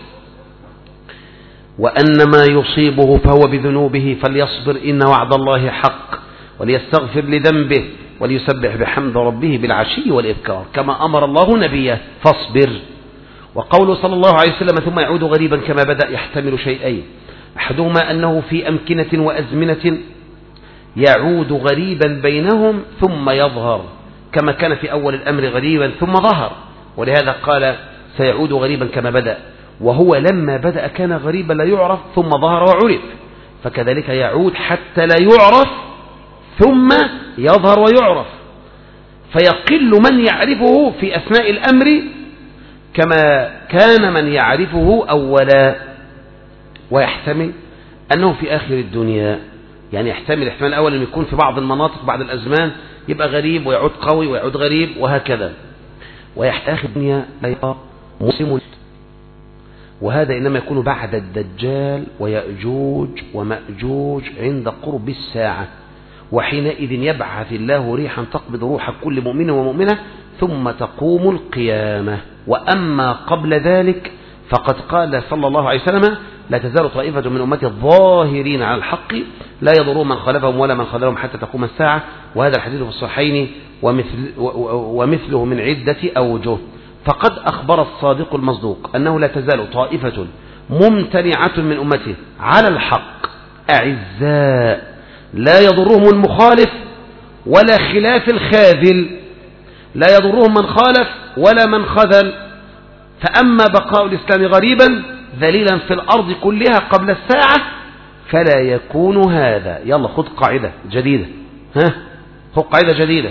وأن ما يصيبه فهو بذنوبه فليصبر إن وعد الله حق، وليستغفر لذنبه وليسبح بحمد ربه بالعشي والإبكار، كما أمر الله نبيه فاصبر. وقوله صلى الله عليه وسلم: ثم يعود غريبا كما بدأ، يحتمل شيئين: أحدهما أنه في أمكنة وأزمنة يعود غريبا بينهم ثم يظهر، كما كان في أول الأمر غريبا ثم ظهر، ولهذا قال سيعود غريبا كما بدأ، وهو لما بدأ كان غريبا لا يعرف ثم ظهر وعرف، فكذلك يعود حتى لا يعرف ثم يظهر ويعرف، فيقل من يعرفه في أثناء الأمر كما كان من يعرفه أولا. ويحتمل أنه في آخر الدنيا، يعني يحتمل احتمال الأول أن يكون في بعض المناطق بعد الأزمان يبقى غريب ويعود قوي ويعود غريب وهكذا. ويحتاج الدنيا لا يبقى مسلم، وهذا إنما يكون بعد الدجال ويأجوج ومأجوج عند قرب الساعة، وحينئذ يبعث الله ريحا تقبض روح كل مؤمن ومؤمنة ثم تقوم القيامة. وأما قبل ذلك فقد قال صلى الله عليه وسلم: لا تزال طائفة من أمتي الظاهرين على الحق لا يضرون من خالفهم ولا من خذلهم حتى تقوم الساعة. وهذا الحديث في الصحيحين ومثل ومثله من عدة أوجه. فقد أخبر الصادق المصدوق أنه لا تزال طائفة ممتنعة من أمته على الحق أعزاء لا يضرهم المخالف ولا خلاف الخاذل، لا يضرهم من خالف ولا من خذل. فأما بقاء الإسلام غريبا ذليلا في الأرض كلها قبل الساعة فلا يكون هذا. يلا خذ قاعدة جديدة، ها خذ قاعدة جديدة: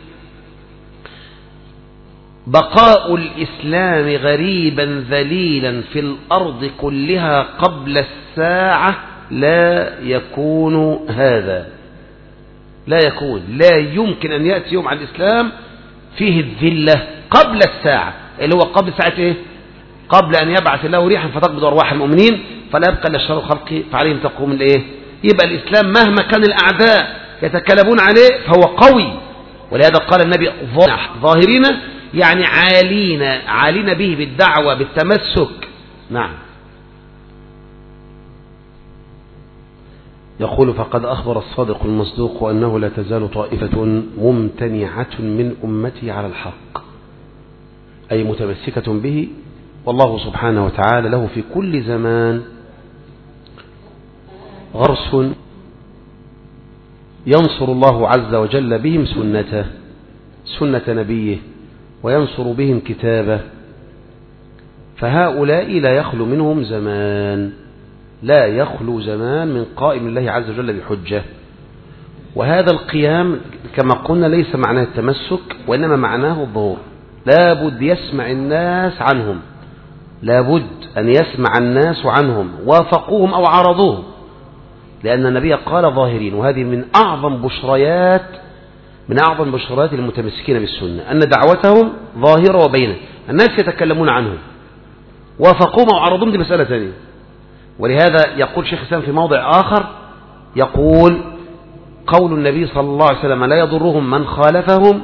بقاء الإسلام غريبا ذليلا في الأرض كلها قبل الساعة لا يكون هذا، لا يكون، لا يمكن أن يأتي يوم على الإسلام فيه الذلة قبل الساعة، اللي هو قبل ساعة إيه؟ قبل أن يبعث الله ريحا فتقبض أرواح المؤمنين فلا يبقى إلا شر الخلق فعليهم تقوم الإيه؟ يبقى الإسلام مهما كان الأعداء يتكلمون عليه فهو قوي. ولهذا قال النبي: ظاهرين، يعني عالين عالين به بالدعوة بالتمسك. نعم. يقول: فقد أخبر الصادق المصدوق أنه لا تزال طائفة ممتنعة من أمتي على الحق، أي متمسكة به، والله سبحانه وتعالى له في كل زمان غرس ينصر الله عز وجل بهم سنته سنة نبيه وينصر بهم كتابه، فهؤلاء لا يخلو منهم زمان، لا يخلو زمان من قائم الله عز وجل بحجة. وهذا القيام كما قلنا ليس معناه التمسك وإنما معناه الظهور. لا بد يسمع الناس عنهم، لا بد أن يسمع الناس عنهم وافقوهم أو عارضوهم، لأن النبي قال ظاهرين. وهذه من أعظم بشريات من أعظم بشريات المتمسكين بالسنة أن دعوتهم ظاهرة وبينة، الناس يتكلمون عنهم، وافقوهم أو عارضوهم دي مسألة ثانية. ولهذا يقول شيخ الإسلام في موضع آخر، يقول: قول النبي صلى الله عليه وسلم: لا يضرهم من خالفهم،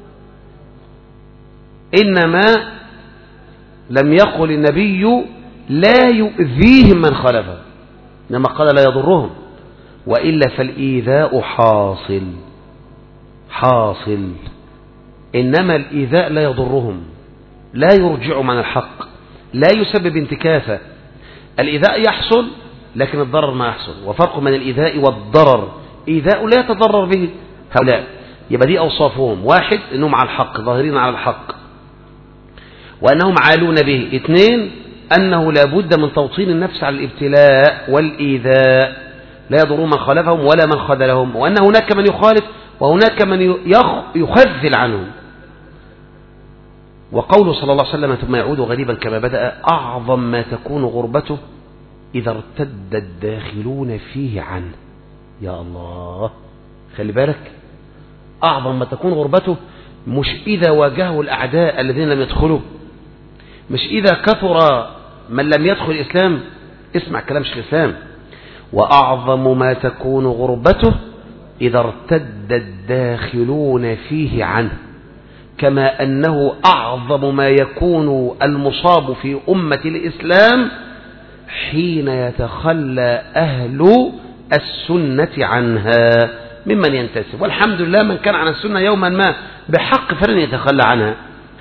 إنما لم يقل النبي لا يؤذيهم من خالفهم، إنما قال لا يضرهم، وإلا فالإيذاء حاصل حاصل إنما الإيذاء لا يضرهم، لا يرجعهم عن الحق، لا يسبب انتكاسة. الإيذاء يحصل لكن الضرر ما يحصل، وفرق من الإيذاء والضرر: إيذاء لا يتضرر به هؤلاء، يبقى دي أوصافهم: واحد أنهم على الحق، ظاهرين على الحق، وأنهم عالون به. اثنين، أنه لا بد من توطين النفس على الابتلاء والإيذاء، لا يضرون من خالفهم ولا من خذلهم، وأن هناك من يخالف وهناك من يخذل عنهم. وقوله صلى الله عليه وسلم: ثم يعود غريبا كما بدأ، أعظم ما تكون غربته إذا ارتد الداخلون فيه عنه. يا الله، خلي بالك، أعظم ما تكون غربته مش إذا واجهه الأعداء الذين لم يدخلوا، مش إذا كثر من لم يدخل الإسلام. اسمع كلام شيخ الإسلام: وأعظم ما تكون غربته إذا ارتد الداخلون فيه عنه، كما أنه أعظم ما يكون المصاب في أمة الإسلام حين يتخلى أهل السنة عنها ممن ينتسب. والحمد لله من كان عن السنة يوما ما بحق فلن يتخلى عنها.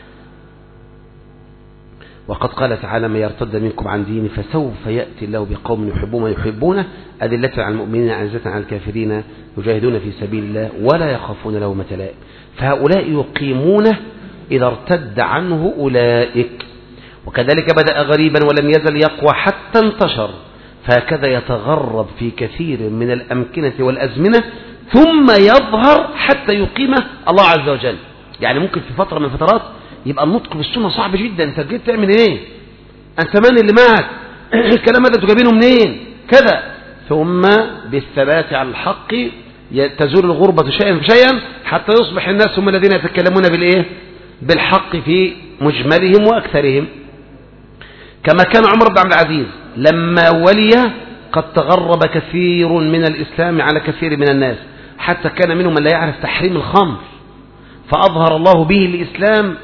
وقد قال تعالى: من يرتد منكم عن دينه فسوف يأتي الله بقوم يحبون ما يحبونه أذلة على المؤمنين أعزة على الكافرين يجاهدون في سبيل الله ولا يخافون لومة لائم. فهؤلاء يقيمونه إذا ارتد عنه أولئك. وكذلك بدأ غريبا ولم يزل يقوى حتى انتشر، فهكذا يتغرب في كثير من الأمكنة والأزمنة ثم يظهر حتى يقيمه الله عز وجل. يعني ممكن في فترة من الفترات يبقى النطق بالسنة صعب جدا، انت جيت تعمل ايه؟ انت من اللي معك؟ الكلام هذا تجيبينه منين؟ كذا. ثم بالثبات على الحق تزول الغربة شيئا فشيئا حتى يصبح الناس هم الذين يتكلمون بالايه؟ بالحق في مجملهم واكثرهم. كما كان عمر بن عبد العزيز لما ولي قد تغرب كثير من الإسلام على كثير من الناس، حتى كان منهم من لا يعرف تحريم الخمر، فأظهر الله به الإسلام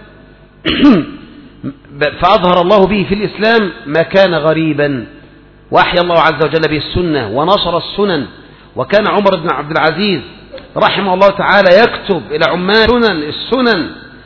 فأظهر الله به في الإسلام ما كان غريبا، وأحيا الله عز وجل به السنة ونشر السنن. وكان عمر بن عبد العزيز رحمه الله تعالى يكتب إلى عمال السنن السنن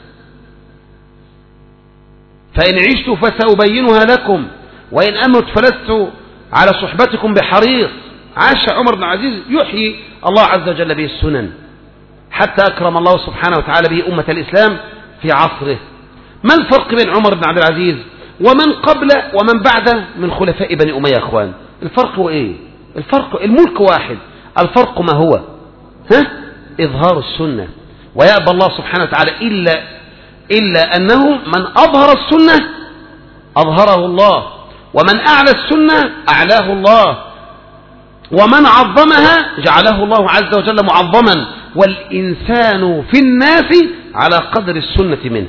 فإن عشت فسأبينها لكم وإن أمت فلست على صحبتكم بحريص. عاش عمر بن العزيز يحيي الله عز وجل به السنن حتى أكرم الله سبحانه وتعالى به أمة الإسلام في عصره. ما الفرق بين عمر بن عبد العزيز ومن قبل ومن بعد من خلفاء بني أمية يا أخوان؟ الفرق هو إيه؟ الفرق الملك واحد، الفرق ما هو؟ ها؟ إظهار السنة. ويأبى الله سبحانه وتعالى إلا إلا أنه من أظهر السنة أظهره الله، ومن أعلى السنة أعلاه الله، ومن عظمها جعله الله عز وجل معظما، والإنسان في الناس على قدر السنة منه.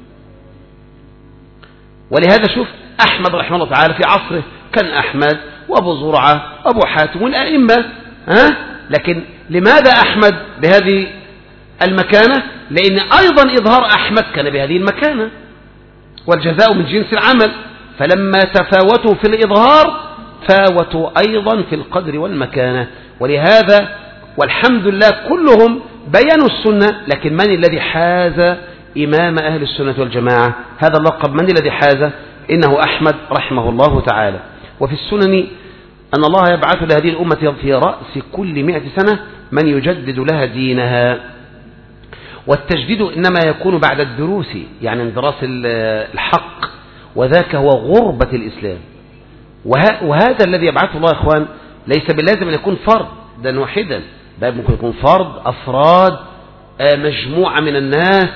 ولهذا شوف أحمد رحمه الله تعالى في عصره كان أحمد وأبو زرعة أبو حاتم والأئمة، ها؟ لكن لماذا أحمد بهذه المكانة؟ لأن أيضا إظهار أحمد كان بهذه المكانة، والجزاء من جنس العمل، فلما تفاوتوا في الإظهار فاوتوا أيضا في القدر والمكانة. ولهذا والحمد لله كلهم بيانوا السنة، لكن من الذي حاز إمام أهل السنة والجماعة هذا اللقب؟ من الذي حاز؟ إنه أحمد رحمه الله تعالى. وفي السنن أن الله يبعث لهذه الأمة في رأس كل مئة سنة من يجدد لها دينها، والتجديد إنما يكون بعد الدروس، يعني من دراسة الحق، وذاك هو غربة الإسلام. وهذا الذي يبعثه الله يا إخوان ليس باللازم أن يكون فردا واحدا، بل ممكن يكون فرد، أفراد، مجموعة من الناس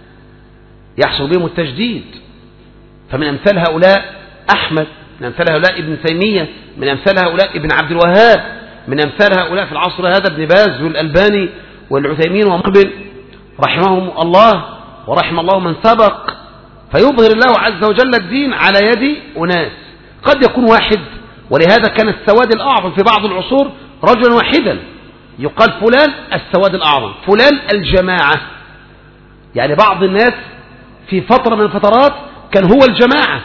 يحصل بهم التجديد. فمن أمثال هؤلاء أحمد، من أمثال هؤلاء ابن تيمية، من أمثال هؤلاء ابن عبد الوهاب، من أمثال هؤلاء في العصر هذا ابن باز والألباني والعثيمين ومقبل رحمهم الله ورحم الله من سبق. فيظهر الله عز وجل الدين على يد أناس، قد يكون واحد. ولهذا كان السواد الأعظم في بعض العصور رجلا واحدا، يقال فلان السواد الأعظم، فلان الجماعة. يعني بعض الناس في فترة من الفترات كان هو الجماعة،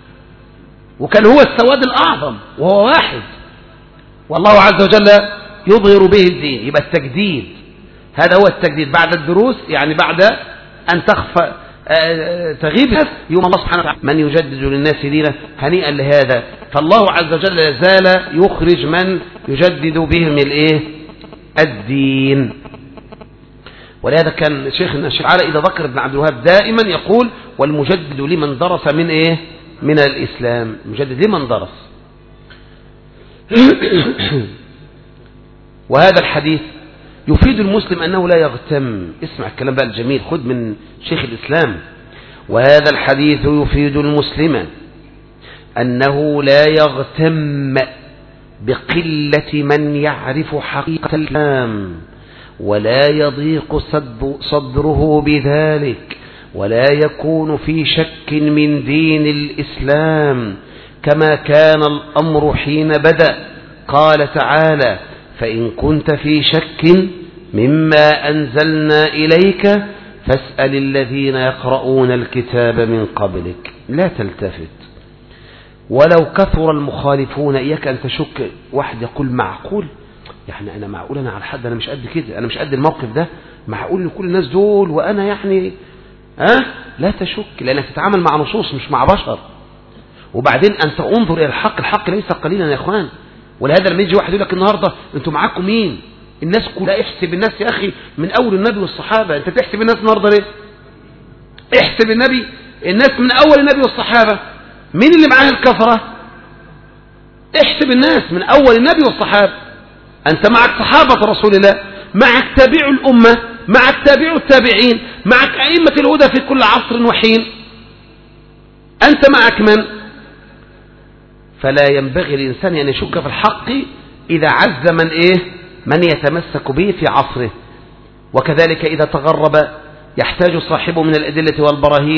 وكان هو السواد الأعظم، وهو واحد، والله عز وجل يظهر به الدين. يبقى التجديد، هذا هو التجديد بعد الدروس، يعني بعد أن تخفى تغيب يوم الله سبحانه وتعالى من يجدد للناس دينه. هنيئا لهذا، فالله عز وجل يزال يخرج من يجدد بهم الايه الدين. ولهذا كان شيخنا الشيخ علي إذا ذكر ابن عبد الوهاب دائما يقول والمجدد لمن درس من ايه من الإسلام، مجدد لمن درس. وهذا الحديث يفيد المسلم أنه لا يغتم. اسمع الكلام بقى الجميل، خذ من شيخ الإسلام. وهذا الحديث يفيد المسلم أنه لا يغتم بقلة من يعرف حقيقة الإسلام، ولا يضيق صدره بذلك، ولا يكون في شك من دين الإسلام، كما كان الأمر حين بدأ. قال تعالى فإن كنت في شك مما أنزلنا إليك فاسأل الذين يقرؤون الكتاب من قبلك لا تلتفت ولو كثر المخالفون. إياك أن تشك. واحد يقول معقول، يعني أنا معقول أنا على حد، أنا مش قد كده، أنا مش قد الموقف ده، معقول لكل الناس دول وأنا يعني أه؟ لا تشك، لأنك تتعامل مع نصوص مش مع بشر. وبعدين أنت انظر إلى الحق، الحق ليس قليلا يا إخوان. ولهذا لما يجي واحد يقول لك النهارده انتوا معاكم مين؟ الناس كلها. احسب الناس يا اخي من اول النبي والصحابه. انت تحسب الناس النهارده ليه؟ احسب النبي الناس من اول النبي والصحابه. مين اللي معاه الكفره؟ احسب الناس من اول النبي والصحابه. انت معك صحابه رسول الله، معك تابعوا الامه، معك تابعوا التابعين، معك ائمه الهدى في كل عصر وحين. انت معك من؟ فلا ينبغي الإنسان أن يشك في الحق إذا عز من إيه من يتمسك به في عصره. وكذلك إذا تغرب يحتاج صاحبه من الأدلة والبراهين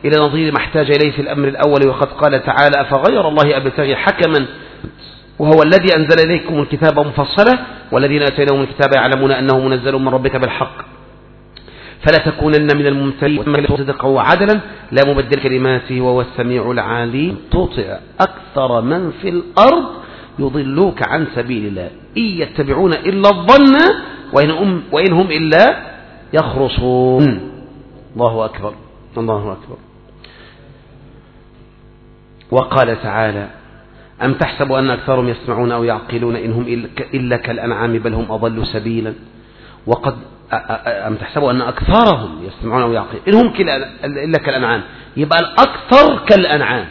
إلى نظير ما احتاج إليه في الأمر الأول. وقد قال تعالى: أفغير الله أبتغي حكما وهو الذي أنزل إليكم الكتاب مفصلا والذين آتيناهم الكتاب يعلمون أنه منزل من ربك بالحق فلا تكونن من الممترين صدقا وعدلا لا مبدل كلماته وهو السميع العليم. تطع أكثر من في الأرض يضلوك عن سبيل الله إن يتبعون إلا الظن وإن هم, وإن هم إلا يخرصون. الله أكبر الله أكبر. وقال تعالى: أم تحسب أن أكثرهم يسمعون أو يعقلون إن هم إلا كالأنعام بل هم أضل سبيلا. وقد أم تحسبوا أن أكثرهم يسمعون أو يعقلون إن هم إلا كالأنعام، يبقى الأكثر كالأنعام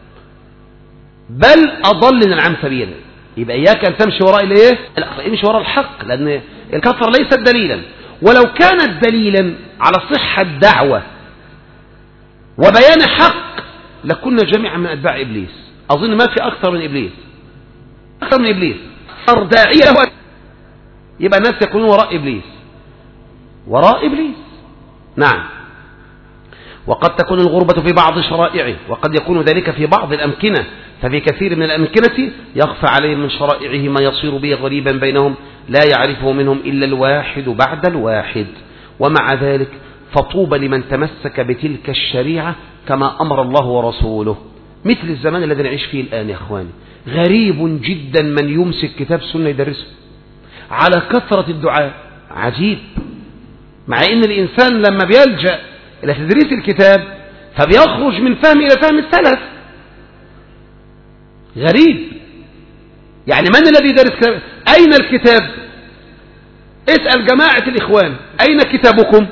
بل أضل الأنعام سبيلا. يبقى إياك أن تمشي وراء الإيه؟ امشي وراء الحق، لأن الكثرة ليست دليلا. ولو كانت دليلا على صحة الدعوة وبيان حق لكنا جميعا من أتباع إبليس. أظن ما في أكثر من إبليس، أكثر من إبليس أكثر داعية، يبقى الناس يكونون وراء إبليس وراء إبليس. نعم. وقد تكون الغربة في بعض شرائعه وقد يكون ذلك في بعض الأمكنة، ففي كثير من الأمكنة يخفى عليهم من شرائعه ما يصير به غريبا بينهم لا يعرفه منهم إلا الواحد بعد الواحد. ومع ذلك فطوبى لمن تمسك بتلك الشريعة كما أمر الله ورسوله، مثل الزمان الذي نعيش فيه الآن. يا أخواني، غريب جدا من يمسك كتاب سنة يدرسه على كثرة الدعاء. عجيب، مع ان الانسان لما بيلجأ الى تدريس الكتاب فبيخرج من فهم الى فهم السلف. غريب، يعني من الذي يدرس كتاب؟ اين الكتاب؟ اسأل جماعة الاخوان اين كتابكم؟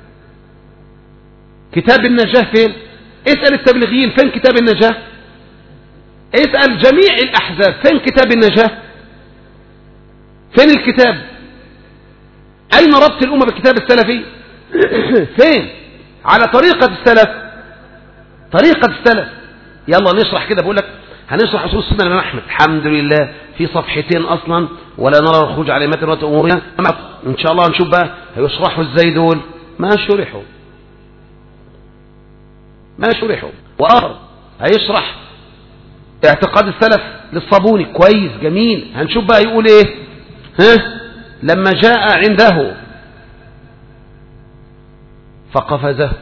كتاب النجاة فين؟ اسأل التبليغيين فين كتاب النجاة؟ اسأل جميع الاحزاب فين كتاب النجاة؟ فين الكتاب؟ أين ربط الأمة بالكتاب السلفي؟ فين؟ على طريقة السلف، طريقة السلف. يلا نشرح كده، بقول لك هنشرح أصول السنة الإمام أحمد، الحمد لله في صفحتين أصلا ولا نرى الخروج على متن وأمورنا. إن شاء الله هنشوف بقى هيشرحوا إزاي دول. ما شرحوا ما شرحوا. وآخر هيشرح اعتقاد السلف للصابوني، كويس جميل. هنشوف بقى يقول إيه. ها؟ لما جاء عنده فقفزه،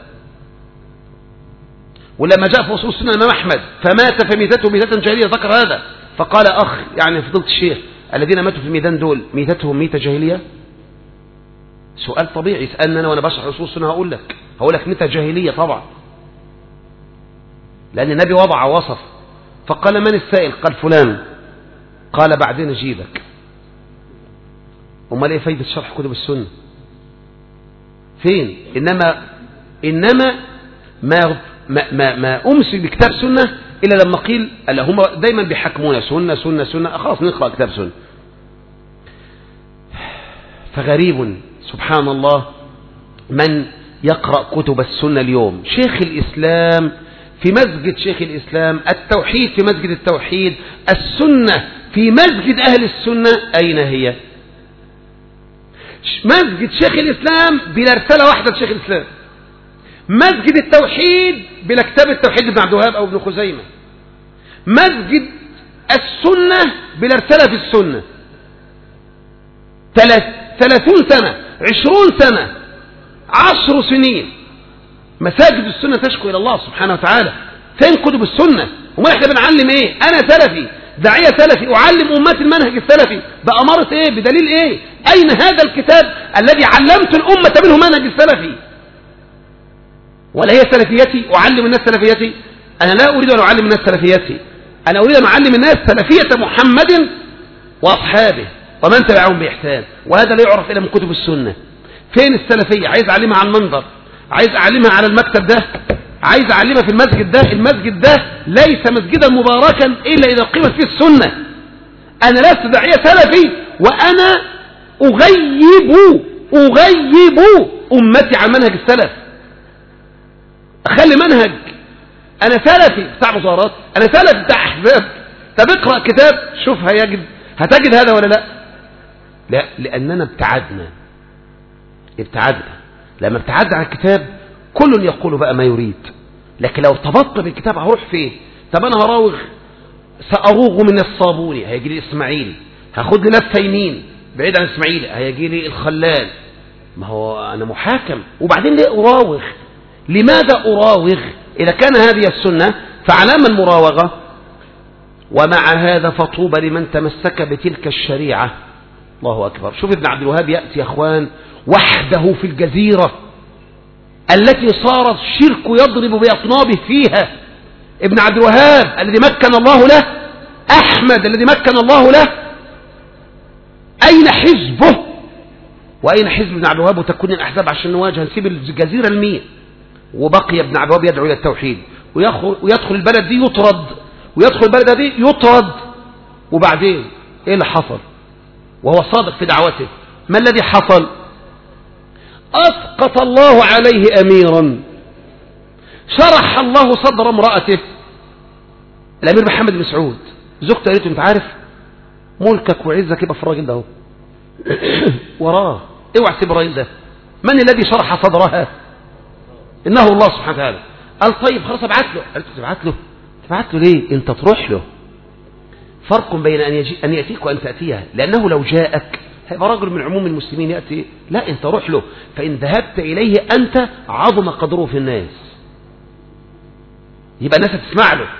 ولما جاء في أصول السنة الإمام أحمد فمات فميتته ميتة جاهلية ذكر هذا، فقال: أخ يعني فضيلة الشيخ الذين ماتوا في الميدان دول ميتتهم ميتة جاهلية؟ سؤال طبيعي يسألني أنا وأنا بشرح أصول السنة. هقول لك هقول لك ميتة جاهلية طبعا، لأن النبي وضع وصف. فقال: من السائل؟ قال: فلان. قال: بعدين أجيبك. امال ايه فايدة شرح كتب السنة؟ فين؟ انما انما ما ما ما, ما امسك بكتاب سنة الا لما قيل، الا هم دايما بيحكمونا سنة سنة سنة، خلاص نقرأ كتاب سنة. فغريب سبحان الله من يقرأ كتب السنة اليوم. شيخ الإسلام في مسجد شيخ الإسلام، التوحيد في مسجد التوحيد، السنة في مسجد أهل السنة، أين هي؟ مسجد شيخ الإسلام بلا رسالة واحدة لشيخ الإسلام، مسجد التوحيد بلا كتاب التوحيد ابن عبد الوهاب أو ابن خزيمة، مسجد السنة بلا رسالة في السنة. ثلاثون سنة، عشرون سنة، عشر سنين مساجد السنة تشكو إلى الله سبحانه وتعالى. فين كتب السنة؟ وما احنا بنعلم ايه؟ أنا سلفي، داعية سلفي، أعلم أمات المنهج السلفي، بأمارة ايه؟ بدليل ايه؟ أين هذا الكتاب الذي علمت الأمة منه منهج السلفي؟ ولا هي سلفيتي؟ أعلم الناس سلفيتي؟ أنا لا أريد أن أعلم الناس سلفيتي، أنا أريد أن أعلم الناس سلفية محمد وأصحابه ومن تبعهم بإحسان، وهذا لا يعرف إلا من كتب السنة. فين السلفية؟ عايز أعلمها على المنبر، عايز أعلمها على المكتب ده، عايز أعلمها في المسجد ده. المسجد ده ليس مسجدا مباركا إلا إذا قيمت فيه السنة. أنا لست داعية سلفي وأنا أغيب أغيب أمتي عن منهج السلف، أخلي منهج. أنا سلفي بتاع مظاهرات، أنا سلفي بتاع أحزاب. طب اقرأ كتاب شوف هيجد هتجد هذا ولا لا؟ لا، لأننا ابتعدنا ابتعدنا لما ابتعدنا عن الكتاب كل يقول بقى ما يريد، لكن لو ارتبطت بالكتاب هروح فين؟ طب انا هراوغ، سأروغ من الصابون، هيجي لي اسماعيل، هاخد لي لفه يمين بعيد عن اسماعيل هيجي لي الخلال. ما هو انا محاكم. وبعدين ليه اراوغ؟ لماذا اراوغ اذا كان هذه السنه؟ فعلام المراوغه. ومع هذا فطوبى لمن تمسك بتلك الشريعه. الله اكبر. شوف ابن عبد الوهاب ياتي يا اخوان وحده في الجزيره التي صار الشرك يضرب باطنابه فيها. ابن عبد الوهاب الذي مكن الله له، احمد الذي مكن الله له، اين حزبه؟ واين حزب ابن عبد الوهاب وتكون الاحزاب عشان نواجه؟ نسيب الجزيره المية. وبقي ابن عبد الوهاب يدعو الى التوحيد، ويدخل البلد دي يطرد، ويدخل البلد دي يطرد. وبعدين ايه اللي حصل وهو صادق في دعوته؟ ما الذي حصل؟ اسقط الله عليه اميرا، شرح الله صدر امرأته، الامير محمد بن سعود. زوجته قالت له انت عارف ملكك وعزك يبقى في الراجل ده اهو وراه، اوعى تسيب الراجل ده. من الذي شرح صدرها؟ انه الله سبحانه وتعالى. قال طيب خلاص ابعت له. قالت له تبعت له؟ تبعت له ليه؟ انت تروح له. فرق بين ان يجي ان ياتيك وان تاتيه، لانه لو جاءك هيبقى رجل من عموم المسلمين ياتي، لا انت روح له. فان ذهبت اليه انت عظم قدره في الناس، يبقى الناس هتسمع له.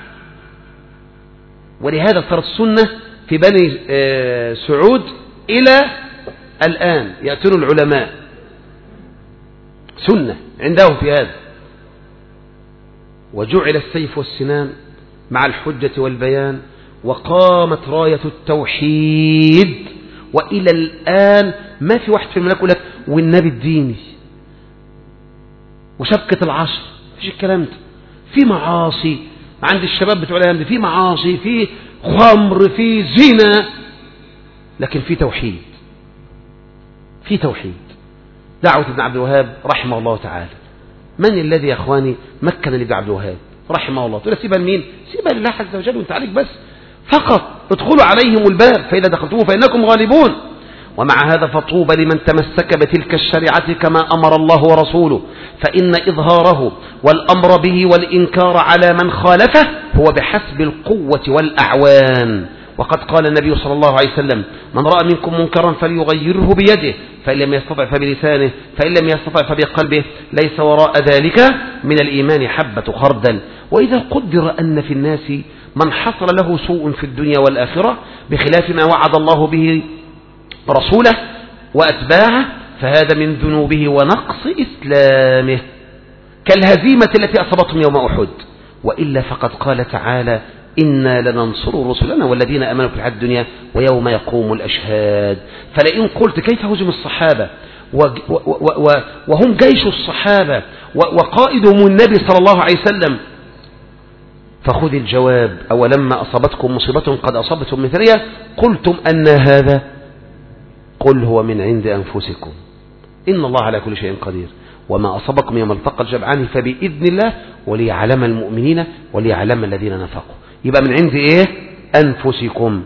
ولهذا صارت السنه في بني سعود الى الان ياتون العلماء، سنه عندهم في هذا. وجعل السيف والسنان مع الحجة والبيان، وقامت راية التوحيد. وإلى الآن ما في واحد في الملك يقول لك والنبي الديني وشبكة العصر، مفيش الكلام ده. في معاصي عند الشباب بتوع الايام دي، في معاصي، في خمر، في زنا، لكن في توحيد، في توحيد. دعوة ابن عبد الوهاب رحمه الله تعالى. من الذي يا اخواني مكن لابن عبد الوهاب رحمه الله؟ تقول سيبها لمين؟ سيبها لله عز وجل، وانت عليك بس فقط ادخلوا عليهم الباب فإذا دخلتوه فإنكم غالبون. ومع هذا فطوبى لمن تمسك بتلك الشريعة كما أمر الله ورسوله، فإن إظهاره والأمر به والإنكار على من خالفه هو بحسب القوة والأعوان. وقد قال النبي صلى الله عليه وسلم: من رأى منكم منكرا فليغيره بيده، فإن لم يستطع فبلسانه، فإن لم يستطع فبقلبه، ليس وراء ذلك من الإيمان حبة خردل. وإذا قدر أن في الناس من حصل له سوء في الدنيا والآخرة بخلاف ما وعد الله به رسوله وأتباعه، فهذا من ذنوبه ونقص إسلامه، كالهزيمة التي أصابتهم يوم أحد. وإلا فقد قال تعالى: إنا لننصر رسلنا والذين آمنوا في الحياة الدنيا ويوم يقوم الأشهاد. فلئن قلت كيف هزم الصحابة وهم جيش الصحابة وقائدهم النبي صلى الله عليه وسلم، فخذ الجواب: أولما أصابتكم مصيبة قد أصابتم مثلها قلتم أن هذا، قل هو من عند أنفسكم إن الله على كل شيء قدير. وما أصابكم يوم التقى الجمعان فبإذن الله وليعلم المؤمنين وليعلم الذين نفقوا. يبقى من عند إيه؟ أنفسكم.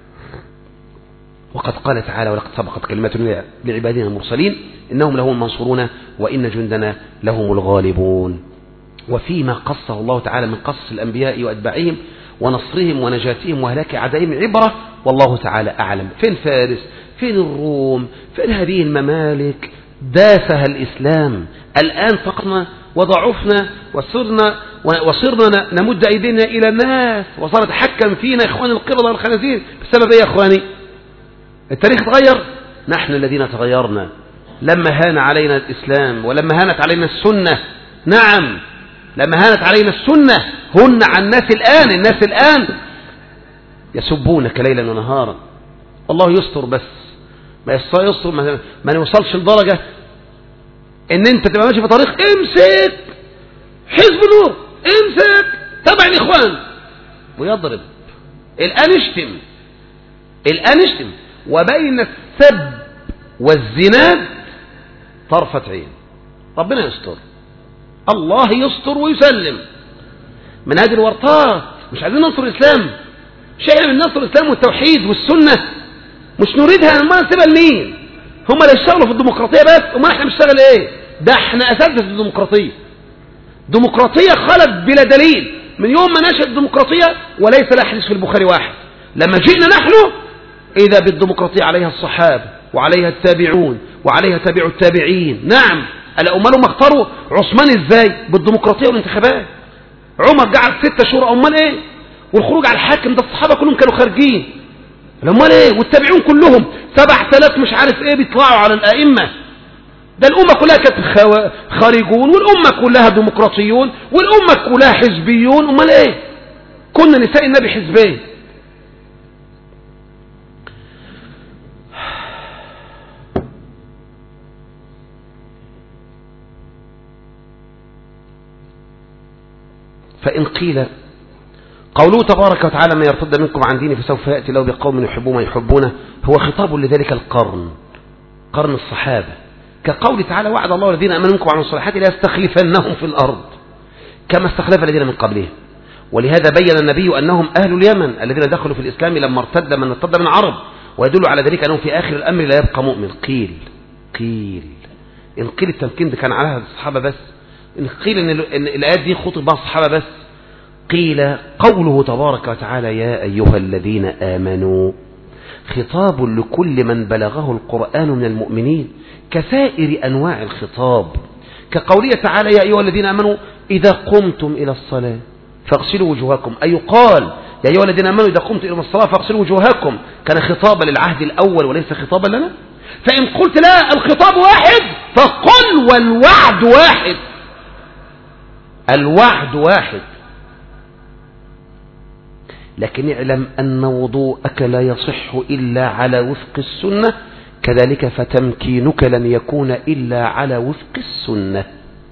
وقد قال تعالى: ولقد سبقت كلمتنا لعبادنا المرسلين إنهم لهم المنصورون وإن جندنا لهم الغالبون. وفيما قصه الله تعالى من قصص الأنبياء وأتباعهم ونصرهم ونجاتهم وهلاك أعدائهم عبرة، والله تعالى أعلم. فين فارس؟ فين الروم؟ فين هذه الممالك؟ داسها الإسلام. الآن فقنا وضعفنا وصرنا وصرنا نمد أيدينا إلى الناس، وصار يتحكم فينا إخوان القردة والخنازير. بسبب إيه يا إخواني؟ التاريخ تغير؟ نحن الذين تغيرنا لما هان علينا الإسلام ولما هانت علينا السنة. نعم، لما هانت علينا السنة هن عن الناس الآن. الناس الآن يسبونك ليلا ونهارا. الله يستر، بس ما يستر، ما نوصلش لدرجة ان انت تبقى ماشي في طريق امسك حزب نور، امسك تبع الاخوان ويضرب. الان اشتم، الان اشتم. وبين السب والزنا طرفة عين. ربنا يستر، الله يستر ويسلم. من هذه الورطات مش عايزين ننصر الإسلام، شيء من نصر الإسلام والتوحيد والسنة مش نريدها. ما نسيبها لمين؟ هم اللي يشتغلوا في الديمقراطية بس، وما احنا بنشتغل ايه؟ ده احنا اساتذة الديمقراطية، ديمقراطية خلت بلا دليل من يوم ما نشأت الديمقراطية، وليس لا حديث في البخاري واحد. لما جئنا نحن إذا بالديمقراطية عليها الصحابة وعليها التابعون وعليها تابع التابعين. نعم، ألا أمال ما اختاروا عثمان إزاي؟ بالديمقراطية والانتخابات. عمر قعد ستة شهور، أمال إيه؟ والخروج على الحاكم ده الصحابة كلهم كانوا خارجين، أمال إيه؟ والتابعون كلهم سبع ثلاث مش عارف إيه بيطلعوا على الأئمة. ده الأمة كلها كانت خارجون، والأمة كلها ديمقراطيون، والأمة كلها حزبيون. أمال إيه؟ كنا نساء النبي حزبين. فإن قيل قوله تبارك وتعالى من يرتد منكم عن دينه فسوف يأتي له بقوم يحبون ما يحبونه، هو خطاب لذلك القرن، قرن الصحابة، كقول تعالى وعد الله الذين آمنوا منكم وعملوا الصالحات لا يستخلفنهم في الأرض كما استخلف الذين من قبلهم. ولهذا بين النبي أنهم أهل اليمن الذين دخلوا في الإسلام لما ارتد من ارتد من العرب، ويدل على ذلك أنهم في آخر الأمر لا يبقى مؤمن. قيل قيل إن قيل التمكين ده كان على الصحابة بس، إن قيل إن الآيات دي خطب بها الصحابة بس. قيل قوله تبارك وتعالى يا أيها الذين آمنوا خطاب لكل من بلغه القرآن من المؤمنين كسائر أنواع الخطاب، كقوله تعالى يا أيها الذين آمنوا إذا قمتم إلى الصلاة فاغسلوا وجوهكم، أي قال يا أيها الذين آمنوا إذا قمتم إلى الصلاة فاغسلوا وجوهكم، كان خطابا للعهد الأول وليس خطابا لنا. فإن قلت لا الخطاب واحد فقل والوعد واحد، الوعد واحد، لكن اعلم أن وضوءك لا يصح إلا على وفق السنة، كذلك فتمكينك لن يكون إلا على وفق السنة.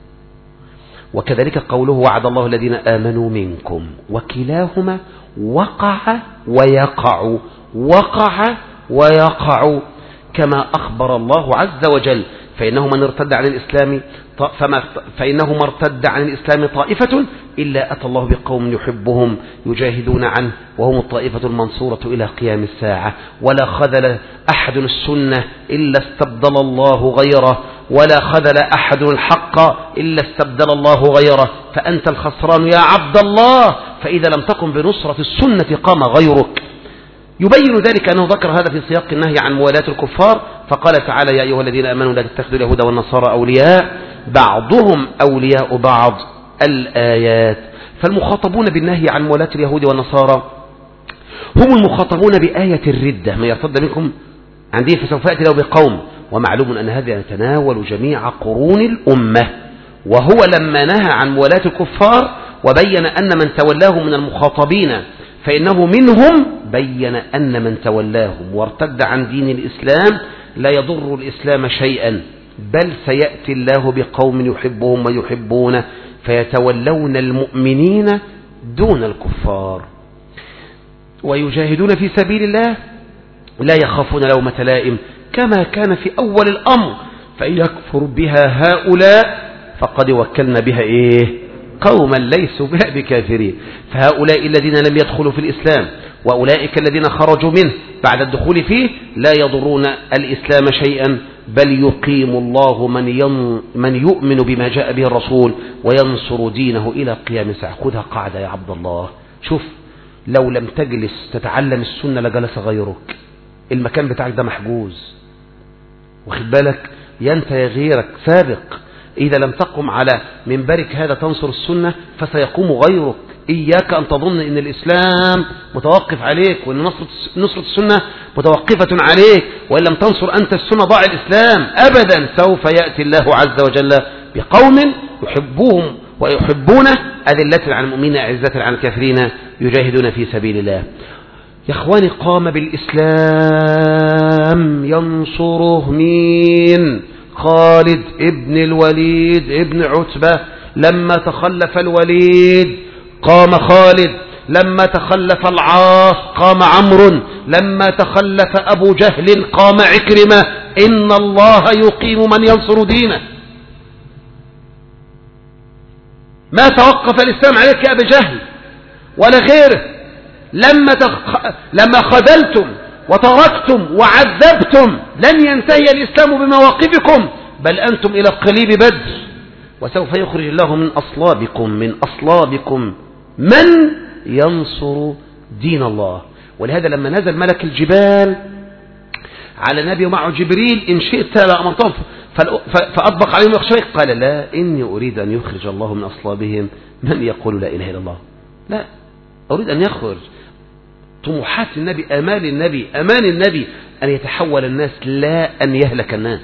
وكذلك قوله وعد الله الذين آمنوا منكم، وكلاهما وقع ويقع، وقع ويقع كما أخبر الله عز وجل، فإنه من ارتد عن الإسلام فما فإنه ما ارتد عن الإسلام طائفة إلا أتى الله بقوم يحبهم يجاهدون عنه وهم الطائفة المنصورة إلى قيام الساعة. ولا خذل أحد السنة إلا استبدل الله غيره، ولا خذل أحد الحق إلا استبدل الله غيره، فأنت الخسران يا عبد الله، فإذا لم تقم بنصرة السنة قام غيرك. يبين ذلك أنه ذكر هذا في سياق النهي عن موالاة الكفار، فقال تعالى يا أيها الذين آمنوا لا تتخذوا اليهود والنصارى أولياء بعضهم أولياء بعض الآيات. فالمخاطبون بالنهي عن موالاة اليهود والنصارى هم المخاطبون بآية الردة، ما يرتد منكم عن دين فسوف يأتي له بقوم، ومعلوم أن هذا يتناول جميع قرون الأمة. وهو لما نهى عن موالاة الكفار وبين أن من تولاه من المخاطبين فإنه منهم، بين أن من تولاهم وارتد عن دين الإسلام لا يضر الإسلام شيئا، بل سيأتي الله بقوم يحبهم ويحبونه فيتولون المؤمنين دون الكفار ويجاهدون في سبيل الله لا يخافون لومة لائم، كما كان في أول الأمر، فإن يكفر بها هؤلاء فقد وكلنا بها إيه؟ قوما ليسوا بها بكافرين. فهؤلاء الذين لم يدخلوا في الإسلام وأولئك الذين خرجوا منه بعد الدخول فيه لا يضرون الإسلام شيئا، بل يقيم الله من, ين من يؤمن بما جاء به الرسول وينصر دينه إلى قيام الساعة. خذها قاعدة يا عبد الله، شوف لو لم تجلس تتعلم السنة لجلس غيرك، المكان بتاعك ده محجوز، واخد بالك، ينت يا غيرك سابق. إذا لم تقم على منبرك هذا تنصر السنة فسيقوم غيرك. إياك أن تظن أن الإسلام متوقف عليك وأن نصرة السنة متوقفة عليك، وإن لم تنصر أنت السنة ضاع الإسلام أبدا. سوف يأتي الله عز وجل بقوم يحبوهم ويحبونه أذلة على المؤمنين أعزة على الكافرين يجاهدون في سبيل الله. يا إخواني قام بالإسلام ينصره مين؟ خالد ابن الوليد ابن عتبة. لما تخلف الوليد قام خالد، لما تخلف العاص قام عمرو، لما تخلف أبو جهل قام عكرمة. إن الله يقيم من ينصر دينه. ما توقف الإسلام عليك يا أبي جهل ولا غيره. لما, تخ... لما خذلتم وتركتم وعذبتم لن ينتهي الإسلام بمواقفكم، بل أنتم إلى قليب بدر وسوف يخرج الله من أصلابكم من أصلابكم من ينصر دين الله. ولهذا لما نزل ملك الجبال على النبي ومعه جبريل إن شئت لأمرتهم فأطبق عليهم يخشى قال لا إني أريد أن يخرج الله من أصلابهم من يقول لا إله إلا الله. لا أريد أن يخرج. طموحات النبي آمال النبي أمان النبي أن يتحول الناس لا أن يهلك الناس.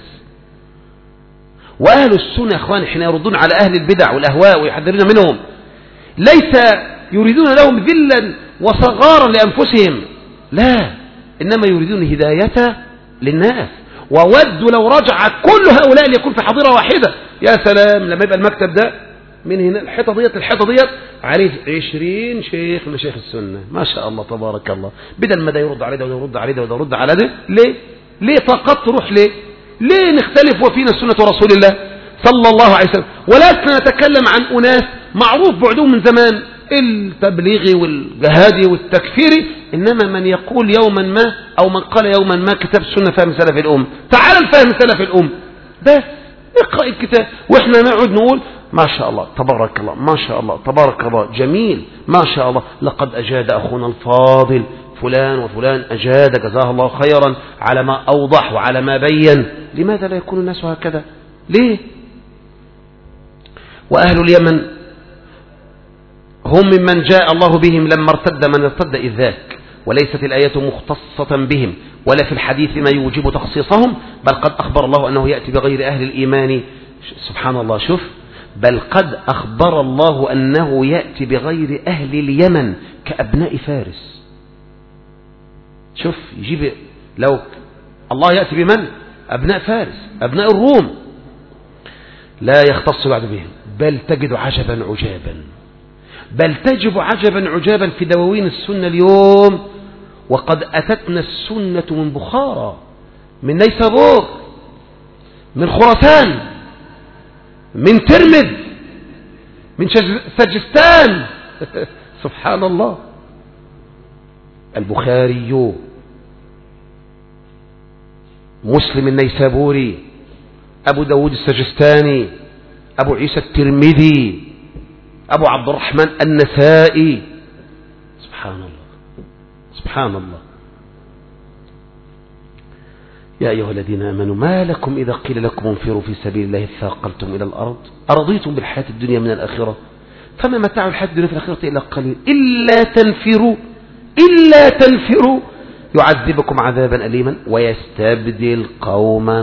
وأهل السنة يا أخواني حين يردون على أهل البدع والأهواء ويحذرون منهم ليس يريدون لهم ذلا وصغارا لأنفسهم، لا، إنما يريدون هداية للناس. وودوا لو رجع كل هؤلاء ليكون في حظيرة واحدة. يا سلام لما يبقى المكتب ده من هنا الحيطة ديت الحيطة ديت عليه عشرين شيخ من شيخ السنة ما شاء الله تبارك الله، بدل ما ده يرد عليه ده وده يرد عليه ده وده يرد على ده. ليه؟ ليه طاقت تروح؟ ليه؟ ليه نختلف وفينا سنة رسول الله صلى الله عليه وسلم؟ ولكن نتكلم عن أناس معروف بعدهم من زمان التبليغي والجهادي والتكفيري، إنما من يقول يوما ما أو من قال يوما ما كتاب السنة فهم سلف الأم. تعال الفهم سلف الأم بس اقرأ الكتاب وإحنا نقعد نقول ما شاء الله تبارك الله ما شاء الله تبارك الله جميل ما شاء الله لقد أجاد أخونا الفاضل فلان وفلان أجاد جزاه الله خيرا على ما أوضح وعلى ما بين. لماذا لا يكون الناس هكذا؟ ليه؟ وأهل اليمن هم ممن جاء الله بهم لما ارتد من ارتد إذ ذاك، وليست الآية مختصة بهم ولا في الحديث ما يوجب تخصيصهم، بل قد أخبر الله أنه يأتي بغير أهل الإيمان. سبحان الله، شوف، بل قد أخبر الله أنه يأتي بغير أهل اليمن كأبناء فارس. شوف يجيب لو الله يأتي بمن؟ أبناء فارس أبناء الروم، لا يختص بعد بهم. بل تجد عجبا عجابا بل تجب عجبا عجابا في دواوين السنة اليوم، وقد أتتنا السنة من بخارى من نيسابور من خراسان من ترمذ من سجستان سبحان الله. البخاري مسلم النيسابوري أبو داود السجستاني أبو عيسى الترمذي أبو عبد الرحمن النسائي. سبحان الله سبحان الله. يا أيها الذين آمنوا ما لكم إذا قيل لكم انفروا في سبيل الله اثاقلتم إلى الأرض أرضيتم بالحياة الدنيا من الآخرة فما متاع الحياة الدنيا في الآخرة إلا قليل إلا تنفروا إلا تنفروا يعذبكم عذابا أليما ويستبدل قوما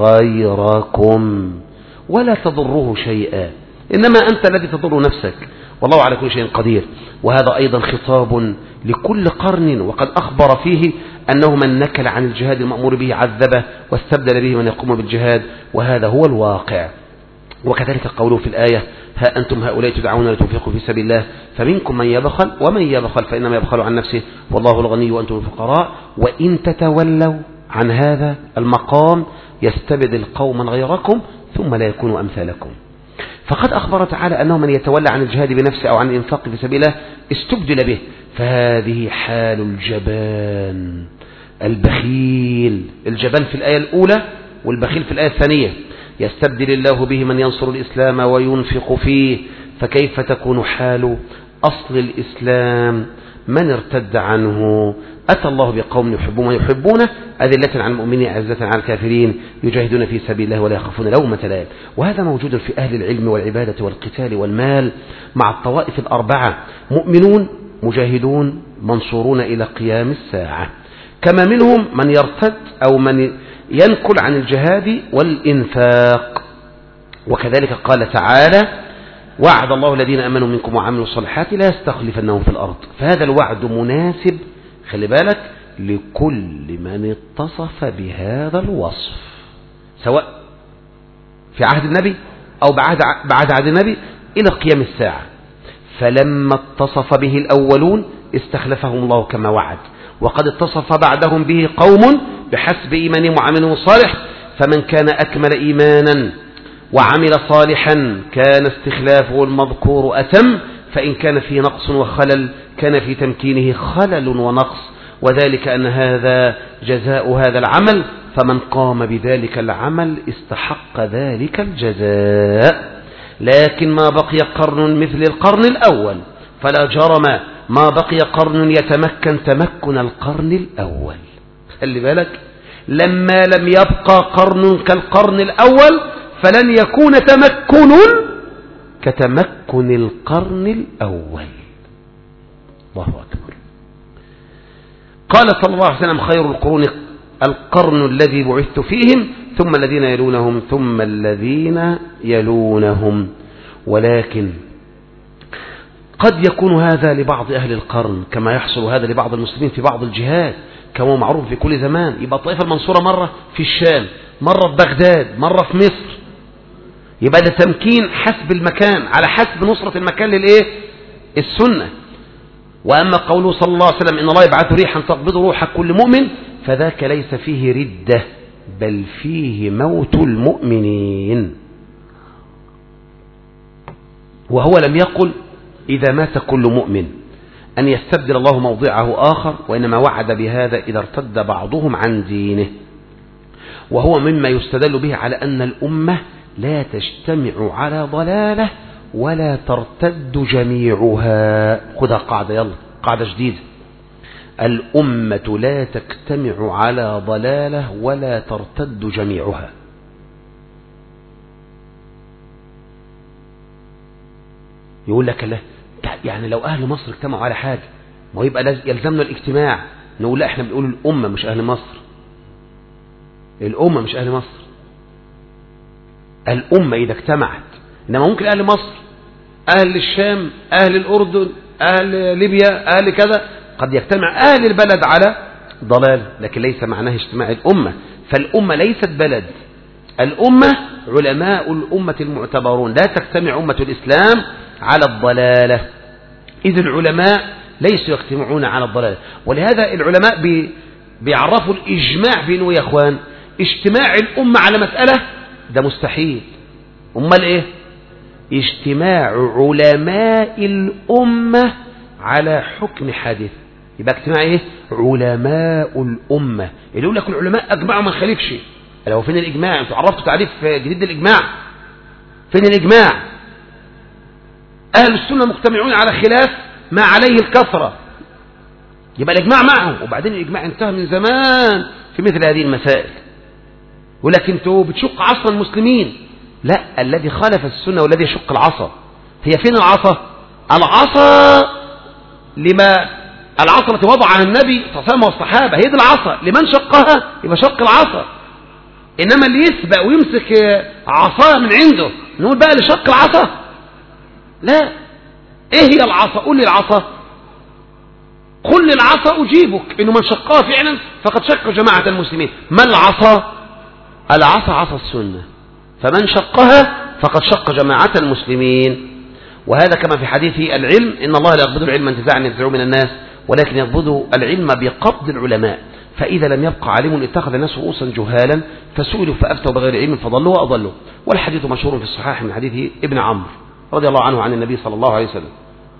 غيركم ولا تضروه شيئا إنما أنت الذي تضر نفسك والله على كل شيء قدير. وهذا أيضا خطاب لكل قرن، وقد أخبر فيه أنه من نكل عن الجهاد المأمور به عذبه واستبدل به من يقوم بالجهاد، وهذا هو الواقع. وكذلك قوله في الآية ها أنتم هؤلاء تدعون لتنفقوا في سبيل الله فمنكم من يبخل ومن يبخل فإنما يبخل عن نفسه والله الغني وأنتم الفقراء وإن تتولوا عن هذا المقام يستبدل قوما غيركم ثم لا يكونوا أمثالكم. فقد أخبر تعالى أنه من يتولى عن الجهاد بنفسه أو عن الإنفاق في سبيله استبدل به، فهذه حال الجبان البخيل. الجبان في الآية الأولى والبخيل في الآية الثانية. يستبدل الله به من ينصر الإسلام وينفق فيه، فكيف تكون حال أصل الإسلام من ارتد عنه؟ أتى الله بقوم يحبون ويحبونه أذلة على المؤمنين أعزة على الكافرين يجاهدون في سبيل الله ولا يخافون لومة لائم. وهذا موجود في أهل العلم والعبادة والقتال والمال مع الطوائف الأربعة، مؤمنون مجاهدون منصورون إلى قيام الساعة، كما منهم من يرتد أو من ينكل عن الجهاد والإنفاق. وكذلك قال تعالى وعد الله الذين آمنوا منكم وعملوا الصالحات لا يستخلفنهم في الأرض. فهذا الوعد مناسب خلي بالك لكل من اتصف بهذا الوصف سواء في عهد النبي أو بعد بعد عهد النبي إلى قيام الساعة. فلما اتصف به الأولون استخلفهم الله كما وعد، وقد اتصف بعدهم به قوم بحسب إيمانهم وعملهم الصالح، فمن كان أكمل إيمانا وعمل صالحا كان استخلافه المذكور أتم، فإن كان فيه نقص وخلل كان في تمكينه خلل ونقص، وذلك أن هذا جزاء هذا العمل، فمن قام بذلك العمل استحق ذلك الجزاء. لكن ما بقي قرن مثل القرن الأول، فلا جرم ما بقي قرن يتمكن تمكن القرن الأول. خلي بالك، لما لم يبقى قرن كالقرن الأول فلن يكون تمكن كتمكن القرن الأول. الله أكبر. قال صلى الله عليه وسلم: خير القرون القرن الذي بعثت فيهم، ثم الذين يلونهم، ثم الذين يلونهم. ولكن قد يكون هذا لبعض أهل القرن كما يحصل هذا لبعض المسلمين في بعض الجهات، كما هو معروف في كل زمان. يبقى الطائفة المنصورة مرة في الشام، مرة في بغداد، مرة في مصر. يبقى ده تمكين حسب المكان، على حسب نصرة المكان للإيه؟ السنة. وأما قوله صلى الله عليه وسلم: إن الله يبعث ريحا تقبض روح كل مؤمن، فذاك ليس فيه ردة، بل فيه موت المؤمنين. وهو لم يقل إذا مات كل مؤمن أن يستبدل الله موضعه آخر، وإنما وعد بهذا إذا ارتد بعضهم عن دينه. وهو مما يستدل به على أن الأمة لا تجتمع على ضلالة ولا ترتد جميعها. خذها قاعدة، يلا قاعدة جديدة: الأمة لا تجتمع على ضلالة ولا ترتد جميعها. يقول لك لا، يعني لو أهل مصر اجتمعوا على حاجة ما يبقى يلزمنا الاجتماع. نقول لا، احنا بنقول الأمة مش أهل مصر، الأمة مش أهل مصر، الأمة إذا اجتمعت. إنما ممكن أهل مصر، أهل الشام، أهل الأردن، أهل ليبيا، أهل كذا، قد يجتمع أهل البلد على ضلال، لكن ليس معناه اجتماع الأمة. فالأمة ليست بلد، الأمة علماء الأمة المعتبرون. لا تجتمع أمة الإسلام على الضلالة، إذ العلماء ليسوا يجتمعون على الضلالة. ولهذا العلماء بي بيعرفوا الإجماع بينه يا أخوان. اجتماع الأمة على مسألة ده مستحيل. أمال إيه؟ اجتماع علماء الأمة على حكم حادث. يبقى اجتماع إيه؟ علماء الأمة. اللي يقول لك العلماء أجمعوا ما نخالفش. لو فين الإجماع؟ أنتوا عرفتوا تعريف جديد للإجماع؟ فين الإجماع؟ أهل السنة مجتمعون على خلاف ما عليه الكثرة، يبقى الإجماع معهم. وبعدين الإجماع انتهى من زمان في مثل هذه المسائل. ولكن انتوا بتشق عصا المسلمين. لا، الذي خالف السنة والذي يشق العصا. هي فين العصا؟ العصا لما العصا التي وضعها النبي صلى الله عليه وسلم والصحابة، هي دي العصا. لمن شقها يبقى شق العصا. إنما اللي يسبق ويمسك عصا من عنده نقول بقى لشق العصا؟ لا. ايه هي العصا؟ قل لي العصا، قل لي العصا أجيبك إنه من شقها فعلا فقد شق جماعة المسلمين. ما العصا؟ العصا عصا السنة، فمن شقها فقد شق جماعة المسلمين. وهذا كما في حديث العلم: إن الله لا يقبض العلم انتزاعا ينتزعه من الناس، ولكن يقبض العلم بقبض العلماء. فإذا لم يبقى عالم اتخذ الناس رؤوسا جهالا فسئلوا فأفتوا بغير علم فضلوا وأضلوا. والحديث مشهور في الصحاح من حديث ابن عمرو رضي الله عنه عن النبي صلى الله عليه وسلم.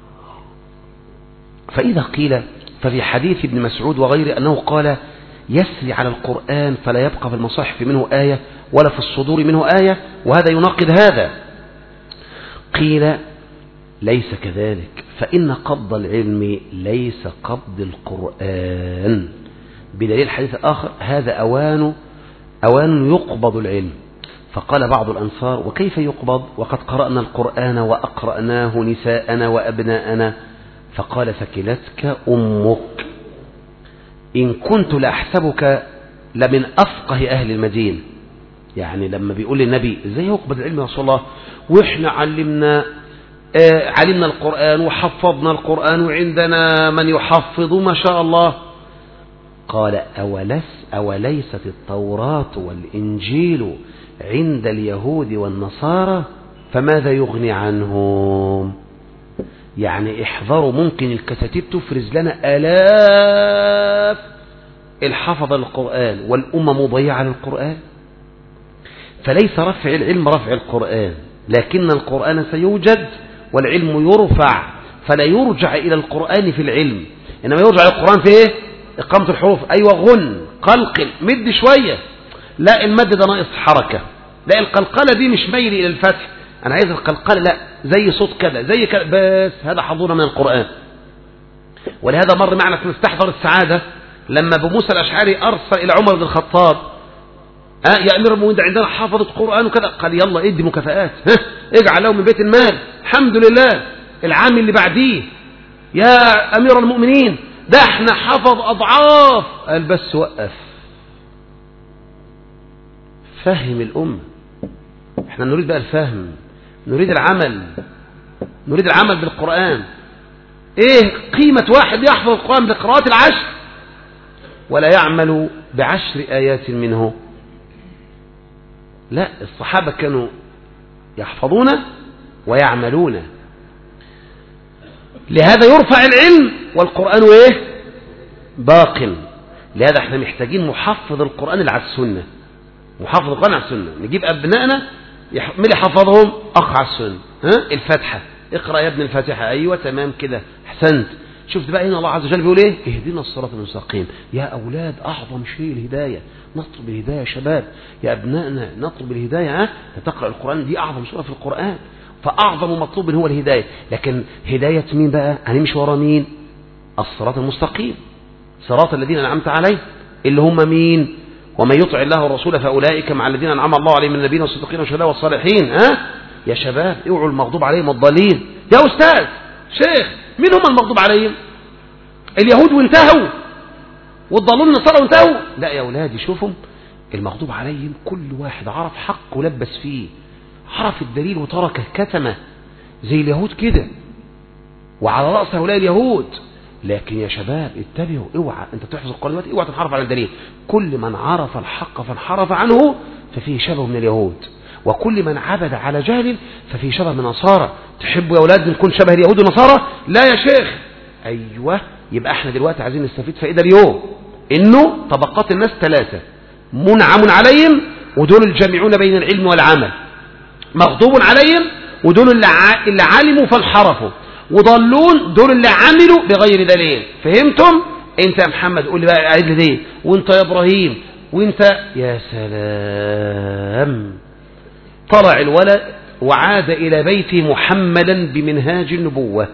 فإذا قيل ففي حديث ابن مسعود وغيره أنه قال: يسري على القرآن فلا يبقى في المصاحف منه آية ولا في الصدور منه آية، وهذا يناقض هذا. قيل: ليس كذلك، فإن قبض العلم ليس قبض القرآن، بدليل حديث آخر: هذا أوان أوان يقبض العلم. فقال بعض الأنصار: وكيف يقبض وقد قرأنا القرآن وأقرأناه نساءنا وأبناءنا؟ فقال: ثكلتك أمك، إن كنت لأحسبك لمن أفقه أهل المدينة. يعني لما بيقول للنبي إزاي يقبض العلم يا رسول الله وإحنا علمنا آه علمنا القرآن وحفظنا القرآن وعندنا من يحفظ ما شاء الله. قال: أولس أوليست التوراة والإنجيل عند اليهود والنصارى فماذا يغني عنهم؟ يعني احذروا، ممكن الكتاتيب تفرز لنا آلاف الحفظ للقرآن والأمة مضيعة للقرآن. فليس رفع العلم رفع القرآن، لكن القرآن سيوجد والعلم يرفع، فلا يرجع إلى القرآن في العلم، إنما يرجع إلى القرآن في إيه؟ إقامة الحروف. أيوة، غن، قلقل، مد شوية. لا، المد ده ناقص حركة. لا، القلقلة دي مش ميل إلى الفتح، أنا عايز القلقلة، لا زي صوت كذا زي كذا، بس هذا حظنا من القرآن. ولهذا مر معنا في مستحضر السعادة لما أبو موسى الأشعري أرسل إلى عمر بن الخطاب ها يا أمير المؤمنين عندنا حافظة قرآن وكذا، قال يلا ادي مكافآت، ها اجعل له من بيت المال. الحمد لله العام اللي بعديه يا أمير المؤمنين ده احنا حفظ أضعاف. قال بس وقف، فهم الأمة. احنا نريد بقى الفهم، نريد العمل، نريد العمل بالقرآن. ايه قيمة واحد يحفظ القرآن بقراءات العشر ولا يعمل بعشر آيات منه؟ لا، الصحابة كانوا يحفظون ويعملون. لهذا يرفع العلم والقرآن ايه باق. لهذا احنا محتاجين محفظ القرآن اللي على السنة، محفظ القرآن على السنة. نجيب أبنائنا من اللي حفظهم أخ على السنة، ها الفاتحة اقرأ يا ابن الفاتحة، أيوة تمام كده أحسنت. شفت بقى هنا الله عز وجل بيقول ايه؟ اهدنا الصراط المستقيم. يا أولاد أعظم شيء الهداية، نطلب الهداية يا شباب، يا أبنائنا نطلب الهداية. ها تقرأ القرآن دي أعظم سورة في القرآن، فأعظم مطلوب هو الهداية. لكن هداية مين بقى؟ هنمشي ورا مين؟ الصراط المستقيم، صراط الذين أنعمت عليهم، اللي هم مين؟ ومن يطع الله والرسول فأولئك مع الذين أنعم الله عليهم من النبيين والصديقين والشهداء والصالحين. ها يا شباب اوعوا المغضوب عليهم الضالين. يا أستاذ شيخ مين هم المغضوب عليهم؟ اليهود وانتهوا، والضالون النصارى وانتهوا؟ لا يا أولادي شوفوا، المغضوب عليهم كل واحد عرف حق ولبس فيه، عرف الدليل وتركه كتمه زي اليهود كده، وعلى رأس هؤلاء اليهود. لكن يا شباب اتبعوا، اوعى انت تحفظ القرآن دلوقتي اوعى تنحرف عن الدليل. كل من عرف الحق فانحرف عنه ففيه شبه من اليهود، وكل من عبد على جهل ففيه شبه من النصارى. تحبوا يا اولاد نكون شبه اليهود والنصارى؟ لا يا شيخ. ايوه، يبقى احنا دلوقتي عايزين نستفيد فائده اليوم، انه طبقات الناس ثلاثه: منعم عليهم ودول الجامعون بين العلم والعمل، مغضوب عليهم ودول اللي اللي علموا فانحرفوا، وضلون دول اللي عملوا بغير دليل. فهمتم؟ انت يا محمد قول لي بقى عايز لي دي، وانت يا ابراهيم، وانت يا سلام. طلع الولد وعاد الى بيته محملا بمنهاج النبوة.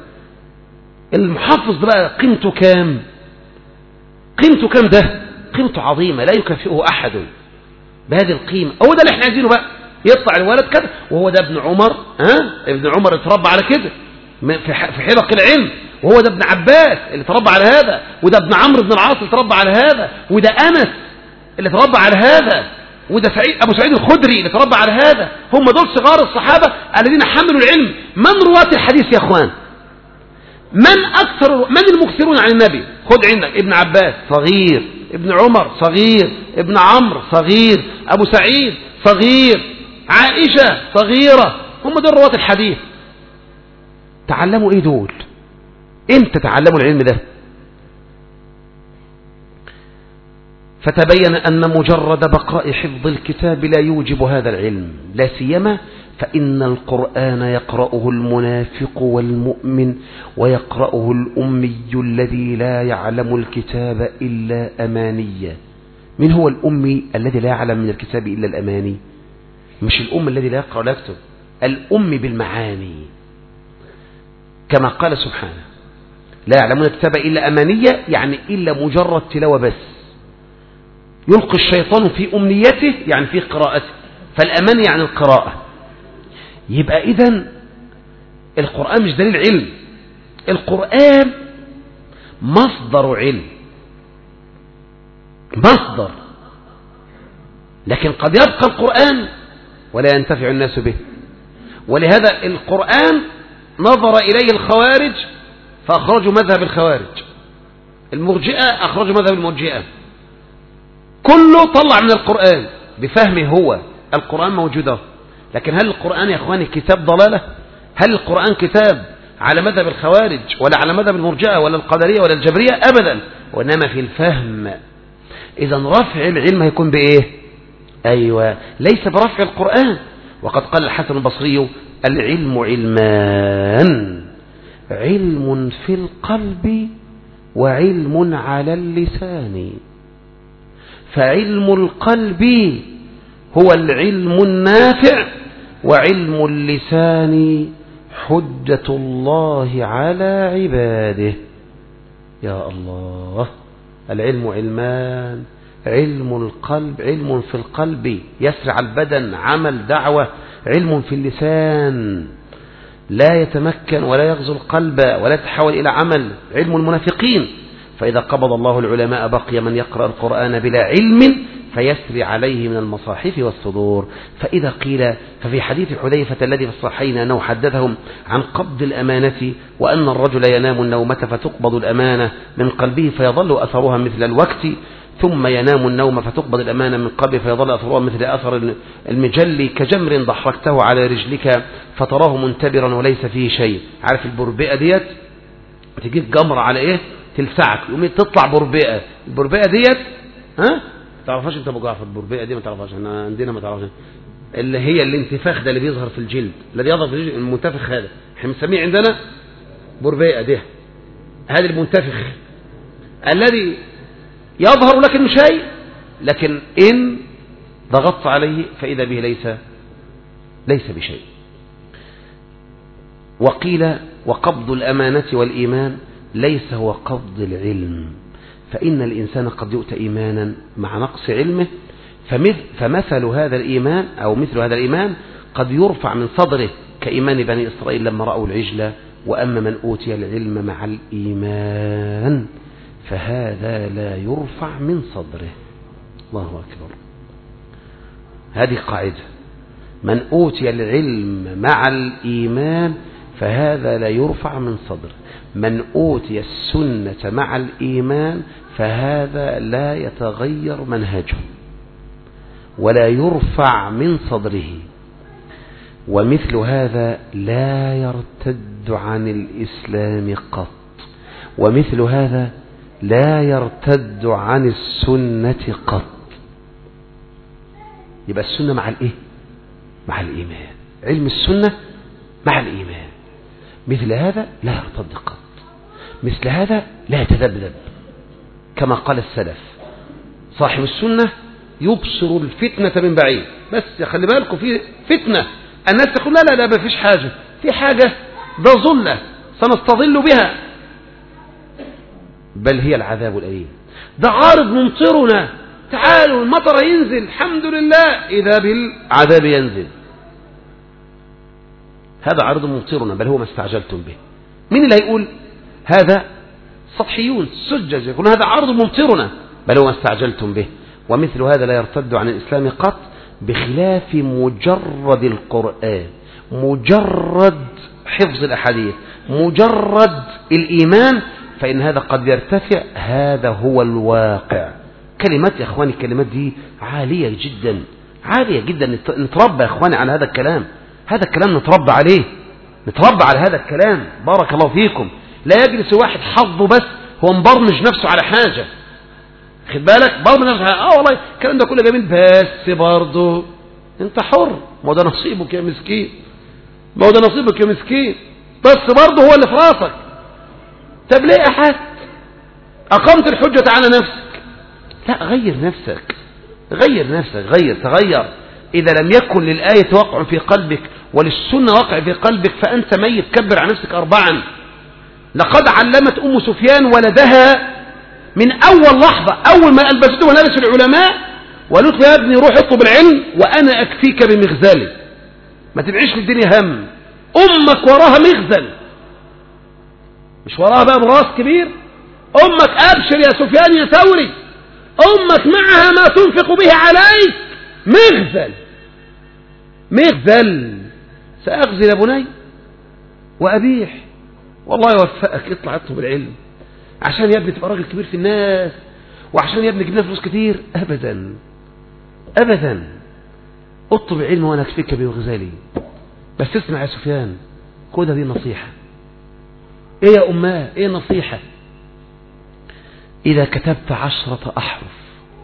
المحفظ بقى قيمته كام؟ قيمته كام؟ ده قيمته عظيمة لا يكافئه احد بهذه القيمة. هو ده اللي احنا عايزينه بقى، يطلع الولد كده. وهو ده ابن عمر، ها ابن عمر اتربى على كده في حلق العلم، وهو ده ابن عباس اللي تربى على هذا، وده ابن عمرو بن العاص اللي تربى على هذا، وده أنس اللي تربى على هذا، وده سعيد أبو سعيد الخدري اللي تربى على هذا. هم دول صغار الصحابة الذين حملوا العلم. من رواة الحديث يا أخوان؟ من أكثر من المكثرون عن النبي؟ خد عندك ابن عباس صغير، ابن عمر صغير، ابن عمرو صغير، أبو سعيد صغير، عائشة صغيرة. هم دول رواة الحديث. تعلموا ايه دول؟ امتى تعلموا العلم ده؟ فتبين أن مجرد بقاء حفظ الكتاب لا يوجب هذا العلم، لا سيما فإن القرآن يقرأه المنافق والمؤمن، ويقرأه الأمي الذي لا يعلم الكتاب إلا أمانية. من هو الأمي الذي لا يعلم من الكتاب إلا الأماني؟ مش الأم الذي لا يقرأ ولا يكتب، الأم بالمعاني، كما قال سبحانه: لا يعلمون الكتاب إلا أمانية، يعني إلا مجرد تلاوة بس. يلقي الشيطان في أمنيته يعني في قراءته، فالأماني يعني القراءة. يبقى إذن القرآن مش دليل علم، القرآن مصدر علم، مصدر. لكن قد يبقى القرآن ولا ينتفع الناس به. ولهذا القرآن نظر إليه الخوارج فأخرجوا مذهب الخوارج، المرجئة أخرجوا مذهب المرجئة، كله طلع من القرآن بفهمه هو. القرآن موجوده، لكن هل القرآن يا أخواني كتاب ضلالة؟ هل القرآن كتاب على مذهب الخوارج ولا على مذهب المرجئة ولا القدرية ولا الجبرية؟ أبدا، وإنما في الفهم. إذا رفع العلم هيكون بإيه؟ أيوة، ليس برفع القرآن. وقد قال الحسن البصري: العلم علمان، علم في القلب وعلم على اللسان. فعلم القلب هو العلم النافع وعلم اللسان حجة الله على عباده. يا الله، العلم علمان، علم القلب، علم في القلب يسرع البدن، عمل دعوة، علم في اللسان لا يتمكن ولا يغزو القلب ولا يتحول إلى عمل، علم المنافقين. فإذا قبض الله العلماء بقي من يقرأ القرآن بلا علم فيسري عليه من المصاحف والصدور. فإذا قيل ففي حديث حذيفة الذي في الصحيحين أنه حدثهم عن قبض الأمانة وأن الرجل ينام النومة فتقبض الأمانة من قلبه فيظل أثرها مثل الوقت، ثم ينام النوم فتقبض الأمانة من قلبه فيظل أثرها مثل أثر المجل كجمر ضحكته على رجلك فتراه منتبرا وليس فيه شيء. عارف البربئة ديت؟ تجيب جمر على إيه تلسعك يوم تطلع بربئة. البربئة ديت ها تعرفهاش انت ابو جعفر؟ البربئة دي ما تعرفهاش، احنا عندنا ما تعرفهاش، اللي هي الانتفاخ ده اللي بيظهر في الجلد، الذي يظهر في الجلد المنتفخ هذا احنا بنسميه عندنا بربئة. ده هذا المنتفخ الذي يظهر لك من شيء، لكن إن ضغطت عليه فإذا به ليس ليس بشيء. وقيل وقبض الأمانة والإيمان ليس هو قبض العلم، فإن الإنسان قد يؤتى إيمانا مع نقص علمه، فمثل هذا الإيمان أو مثل هذا الإيمان قد يرفع من صدره كإيمان بني إسرائيل لما رأوا العجلة. وأما من أوتي العلم مع الإيمان فهذا لا يرفع من صدره. الله أكبر. هذه قاعدة، من أوتي العلم مع الإيمان فهذا لا يرفع من صدره، من أوتي السنة مع الإيمان فهذا لا يتغير منهجه ولا يرفع من صدره، ومثل هذا لا يرتد عن الإسلام قط، ومثل هذا لا يرتد عن السنة قط. يبقى السنة مع الإيه؟ مع الإيمان، علم السنة مع الإيمان. مثل هذا لا يرتد قط، مثل هذا لا يتذبذب، كما قال السلف صاحب السنة يبصر الفتنة من بعيد. بس خلي بالكم في فتنة، الناس تقول لا لا لا ما فيش حاجة، في حاجة، ده ظلة سنستظل بها، بل هي العذاب الأليم. ده عارض ممطرنا، تعالوا المطر ينزل الحمد لله، إذا بالعذاب ينزل. هذا عارض ممطرنا بل هو ما استعجلتم به. مين اللي هيقول هذا؟ سطحيون سجج يقول هذا عارض ممطرنا بل هو ما استعجلتم به. ومثل هذا لا يرتد عن الإسلام قط، بخلاف مجرد القرآن، مجرد حفظ الأحاديث، مجرد الإيمان، فإن هذا قد يرتفع. هذا هو الواقع. كلمات يا أخواني، الكلمات دي عالية جدا، عالية جدا. نتربى يا أخواني على هذا الكلام، هذا الكلام نتربى عليه، نتربى على هذا الكلام. بارك الله فيكم. لا يجلس واحد حظه بس هو مبرمج نفسه على حاجة، خد بالك، برمج نفسه على اه والله الكلام ده كله جميل، بس برضه انت حر، ما ده نصيبك يا مسكين، ما ده نصيبك يا مسكين، بس برضه هو اللي في راسك. طب ليه أحد أقمت الحجة على نفسك؟ لا، غير نفسك، غير نفسك، غير تغير. إذا لم يكن للآية وقع في قلبك وللسنة وقع في قلبك فأنت ميت. كبر على نفسك أربعا. لقد علمت أم سفيان ولدها من أول لحظة، أول ما ألبسته ملابس العلماء وقالت له يا ابني روح اطلب العلم وأنا أكفيك بمغزلي، ما تبعيش في الدنيا هم، أمك وراها مغزل، مش وراها بقى براس كبير. أمك أبشر يا سفيان يا ثوري، أمك معها ما تنفق به عليك مغزل، مغزل. سأغزل يا بني وأبيح، والله يوفقك، اطلع اطلب العلم عشان يا ابني تبقى راجل كبير في الناس، وعشان يا ابني جبنا فلوس كتير. أبدا أبدا، اطلب العلم وأنا أكفيك بمغزلي. بس اسمع يا سفيان، خدها دي نصيحة. ايه يا أماه؟ ايه نصيحة؟ إذا كتبت عشرة أحرف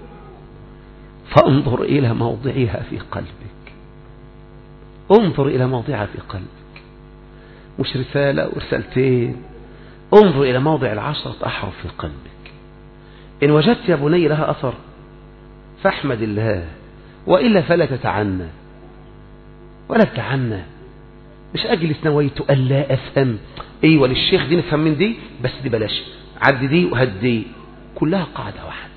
فانظر إلى موضعها في قلبك، انظر إلى موضعها في قلبك، مش رسالة ورسالتين، انظر إلى موضع العشرة أحرف في قلبك. إن وجدت يا بني لها أثر فاحمد الله، وإلا فلا تتعنى. ولا بتاعنا، مش أجلس نويت ألا أفهم. أيوة للشيخ دي نفهم من دي، بس دي بلاش، عد دي وهد دي، كلها قاعدة واحدة،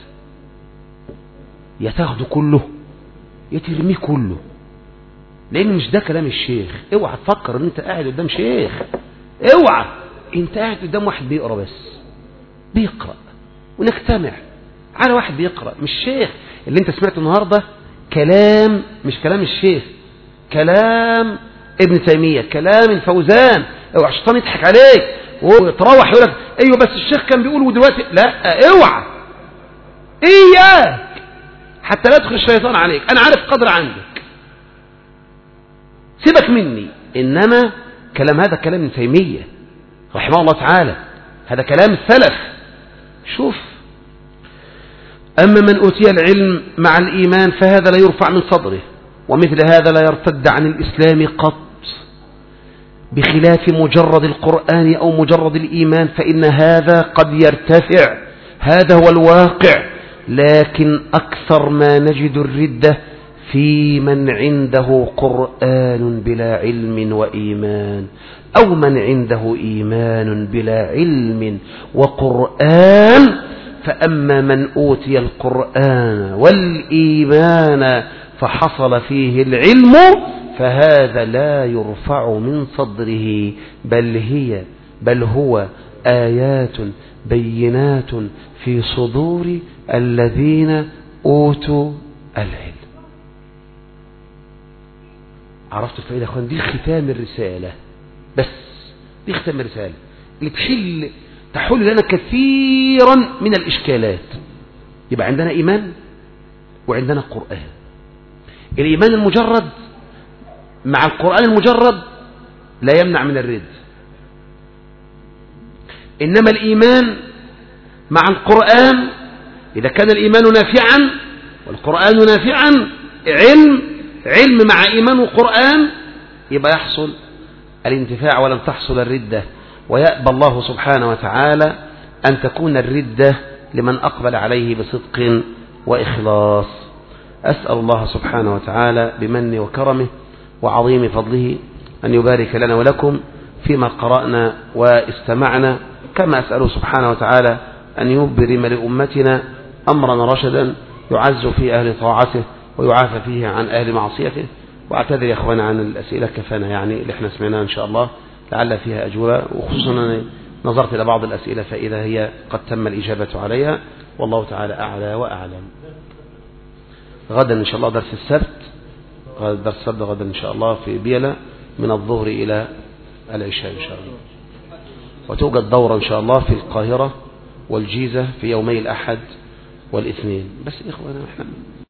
يا تاخده كله يا ترميه كله، لأن مش ده كلام الشيخ. اوعى تفكر ان انت قاعد قدام شيخ، اوعى، انت قاعد قدام واحد بيقرأ بس، بيقرأ ونجتمع على واحد بيقرأ، مش شيخ. اللي انت سمعته النهاردة كلام، مش كلام الشيخ، كلام ابن تيمية، كلام الفوزان. اوعى الشيطان يضحك عليك وتروح يقول لك ايوه بس الشيخ كان بيقول ودلوقتي لا، اوعى اياك حتى لا يدخل الشيطان عليك. انا عارف قدر عندك، سيبك مني. انما كلام هذا كلام ابن تيمية رحمه الله تعالى، هذا كلام السلف. شوف، أما من أوتي العلم مع الإيمان فهذا لا يرفع من صدره، ومثل هذا لا يرتد عن الإسلام قط، بخلاف مجرد القرآن أو مجرد الإيمان، فإن هذا قد يرتفع، هذا هو الواقع. لكن أكثر ما نجد الردة في من عنده قرآن بلا علم وإيمان، أو من عنده إيمان بلا علم وقرآن. فأما من أوتي القرآن والإيمان فحصل فيه العلم فهذا لا يرفع من صدره، بل هي بل هو آيات بينات في صدور الذين أوتوا العلم. عرفت الفائدة يا أخوان؟ دي ختام الرسالة، بس دي ختام الرسالة اللي تحل تحل لنا كثيرا من الإشكالات. يبقى عندنا إيمان وعندنا قرآن. الإيمان المجرد مع القرآن المجرد لا يمنع من الرد، إنما الإيمان مع القرآن إذا كان الإيمان نافعا والقرآن نافعا، علم علم مع إيمان وقرآن، يبقى يحصل الانتفاع ولم تحصل الردة. ويأبى الله سبحانه وتعالى أن تكون الردة لمن أقبل عليه بصدق وإخلاص. أسأل الله سبحانه وتعالى بمنه وكرمه وعظيم فضله أن يبارك لنا ولكم فيما قرأنا واستمعنا، كما أسأله سبحانه وتعالى أن يبرم لأمتنا أمرا رشدا يعز فيه أهل طاعته ويعافى فيه عن أهل معصيته. واعتذر يا أخوانا عن الأسئلة، كفانا يعني اللي احنا سمعناها إن شاء الله، لعل فيها أجوبة، وخصوصا أنا نظرت إلى بعض الأسئلة فإذا هي قد تم الإجابة عليها، والله تعالى أعلى وأعلم. غدا إن شاء الله درس السبت، درس السبت غدا إن شاء الله في بيلة من الظهر إلى العشاء إن شاء الله. وتوجد دورة إن شاء الله في القاهرة والجيزة في يومي الأحد والاثنين. بس إخوانا احنا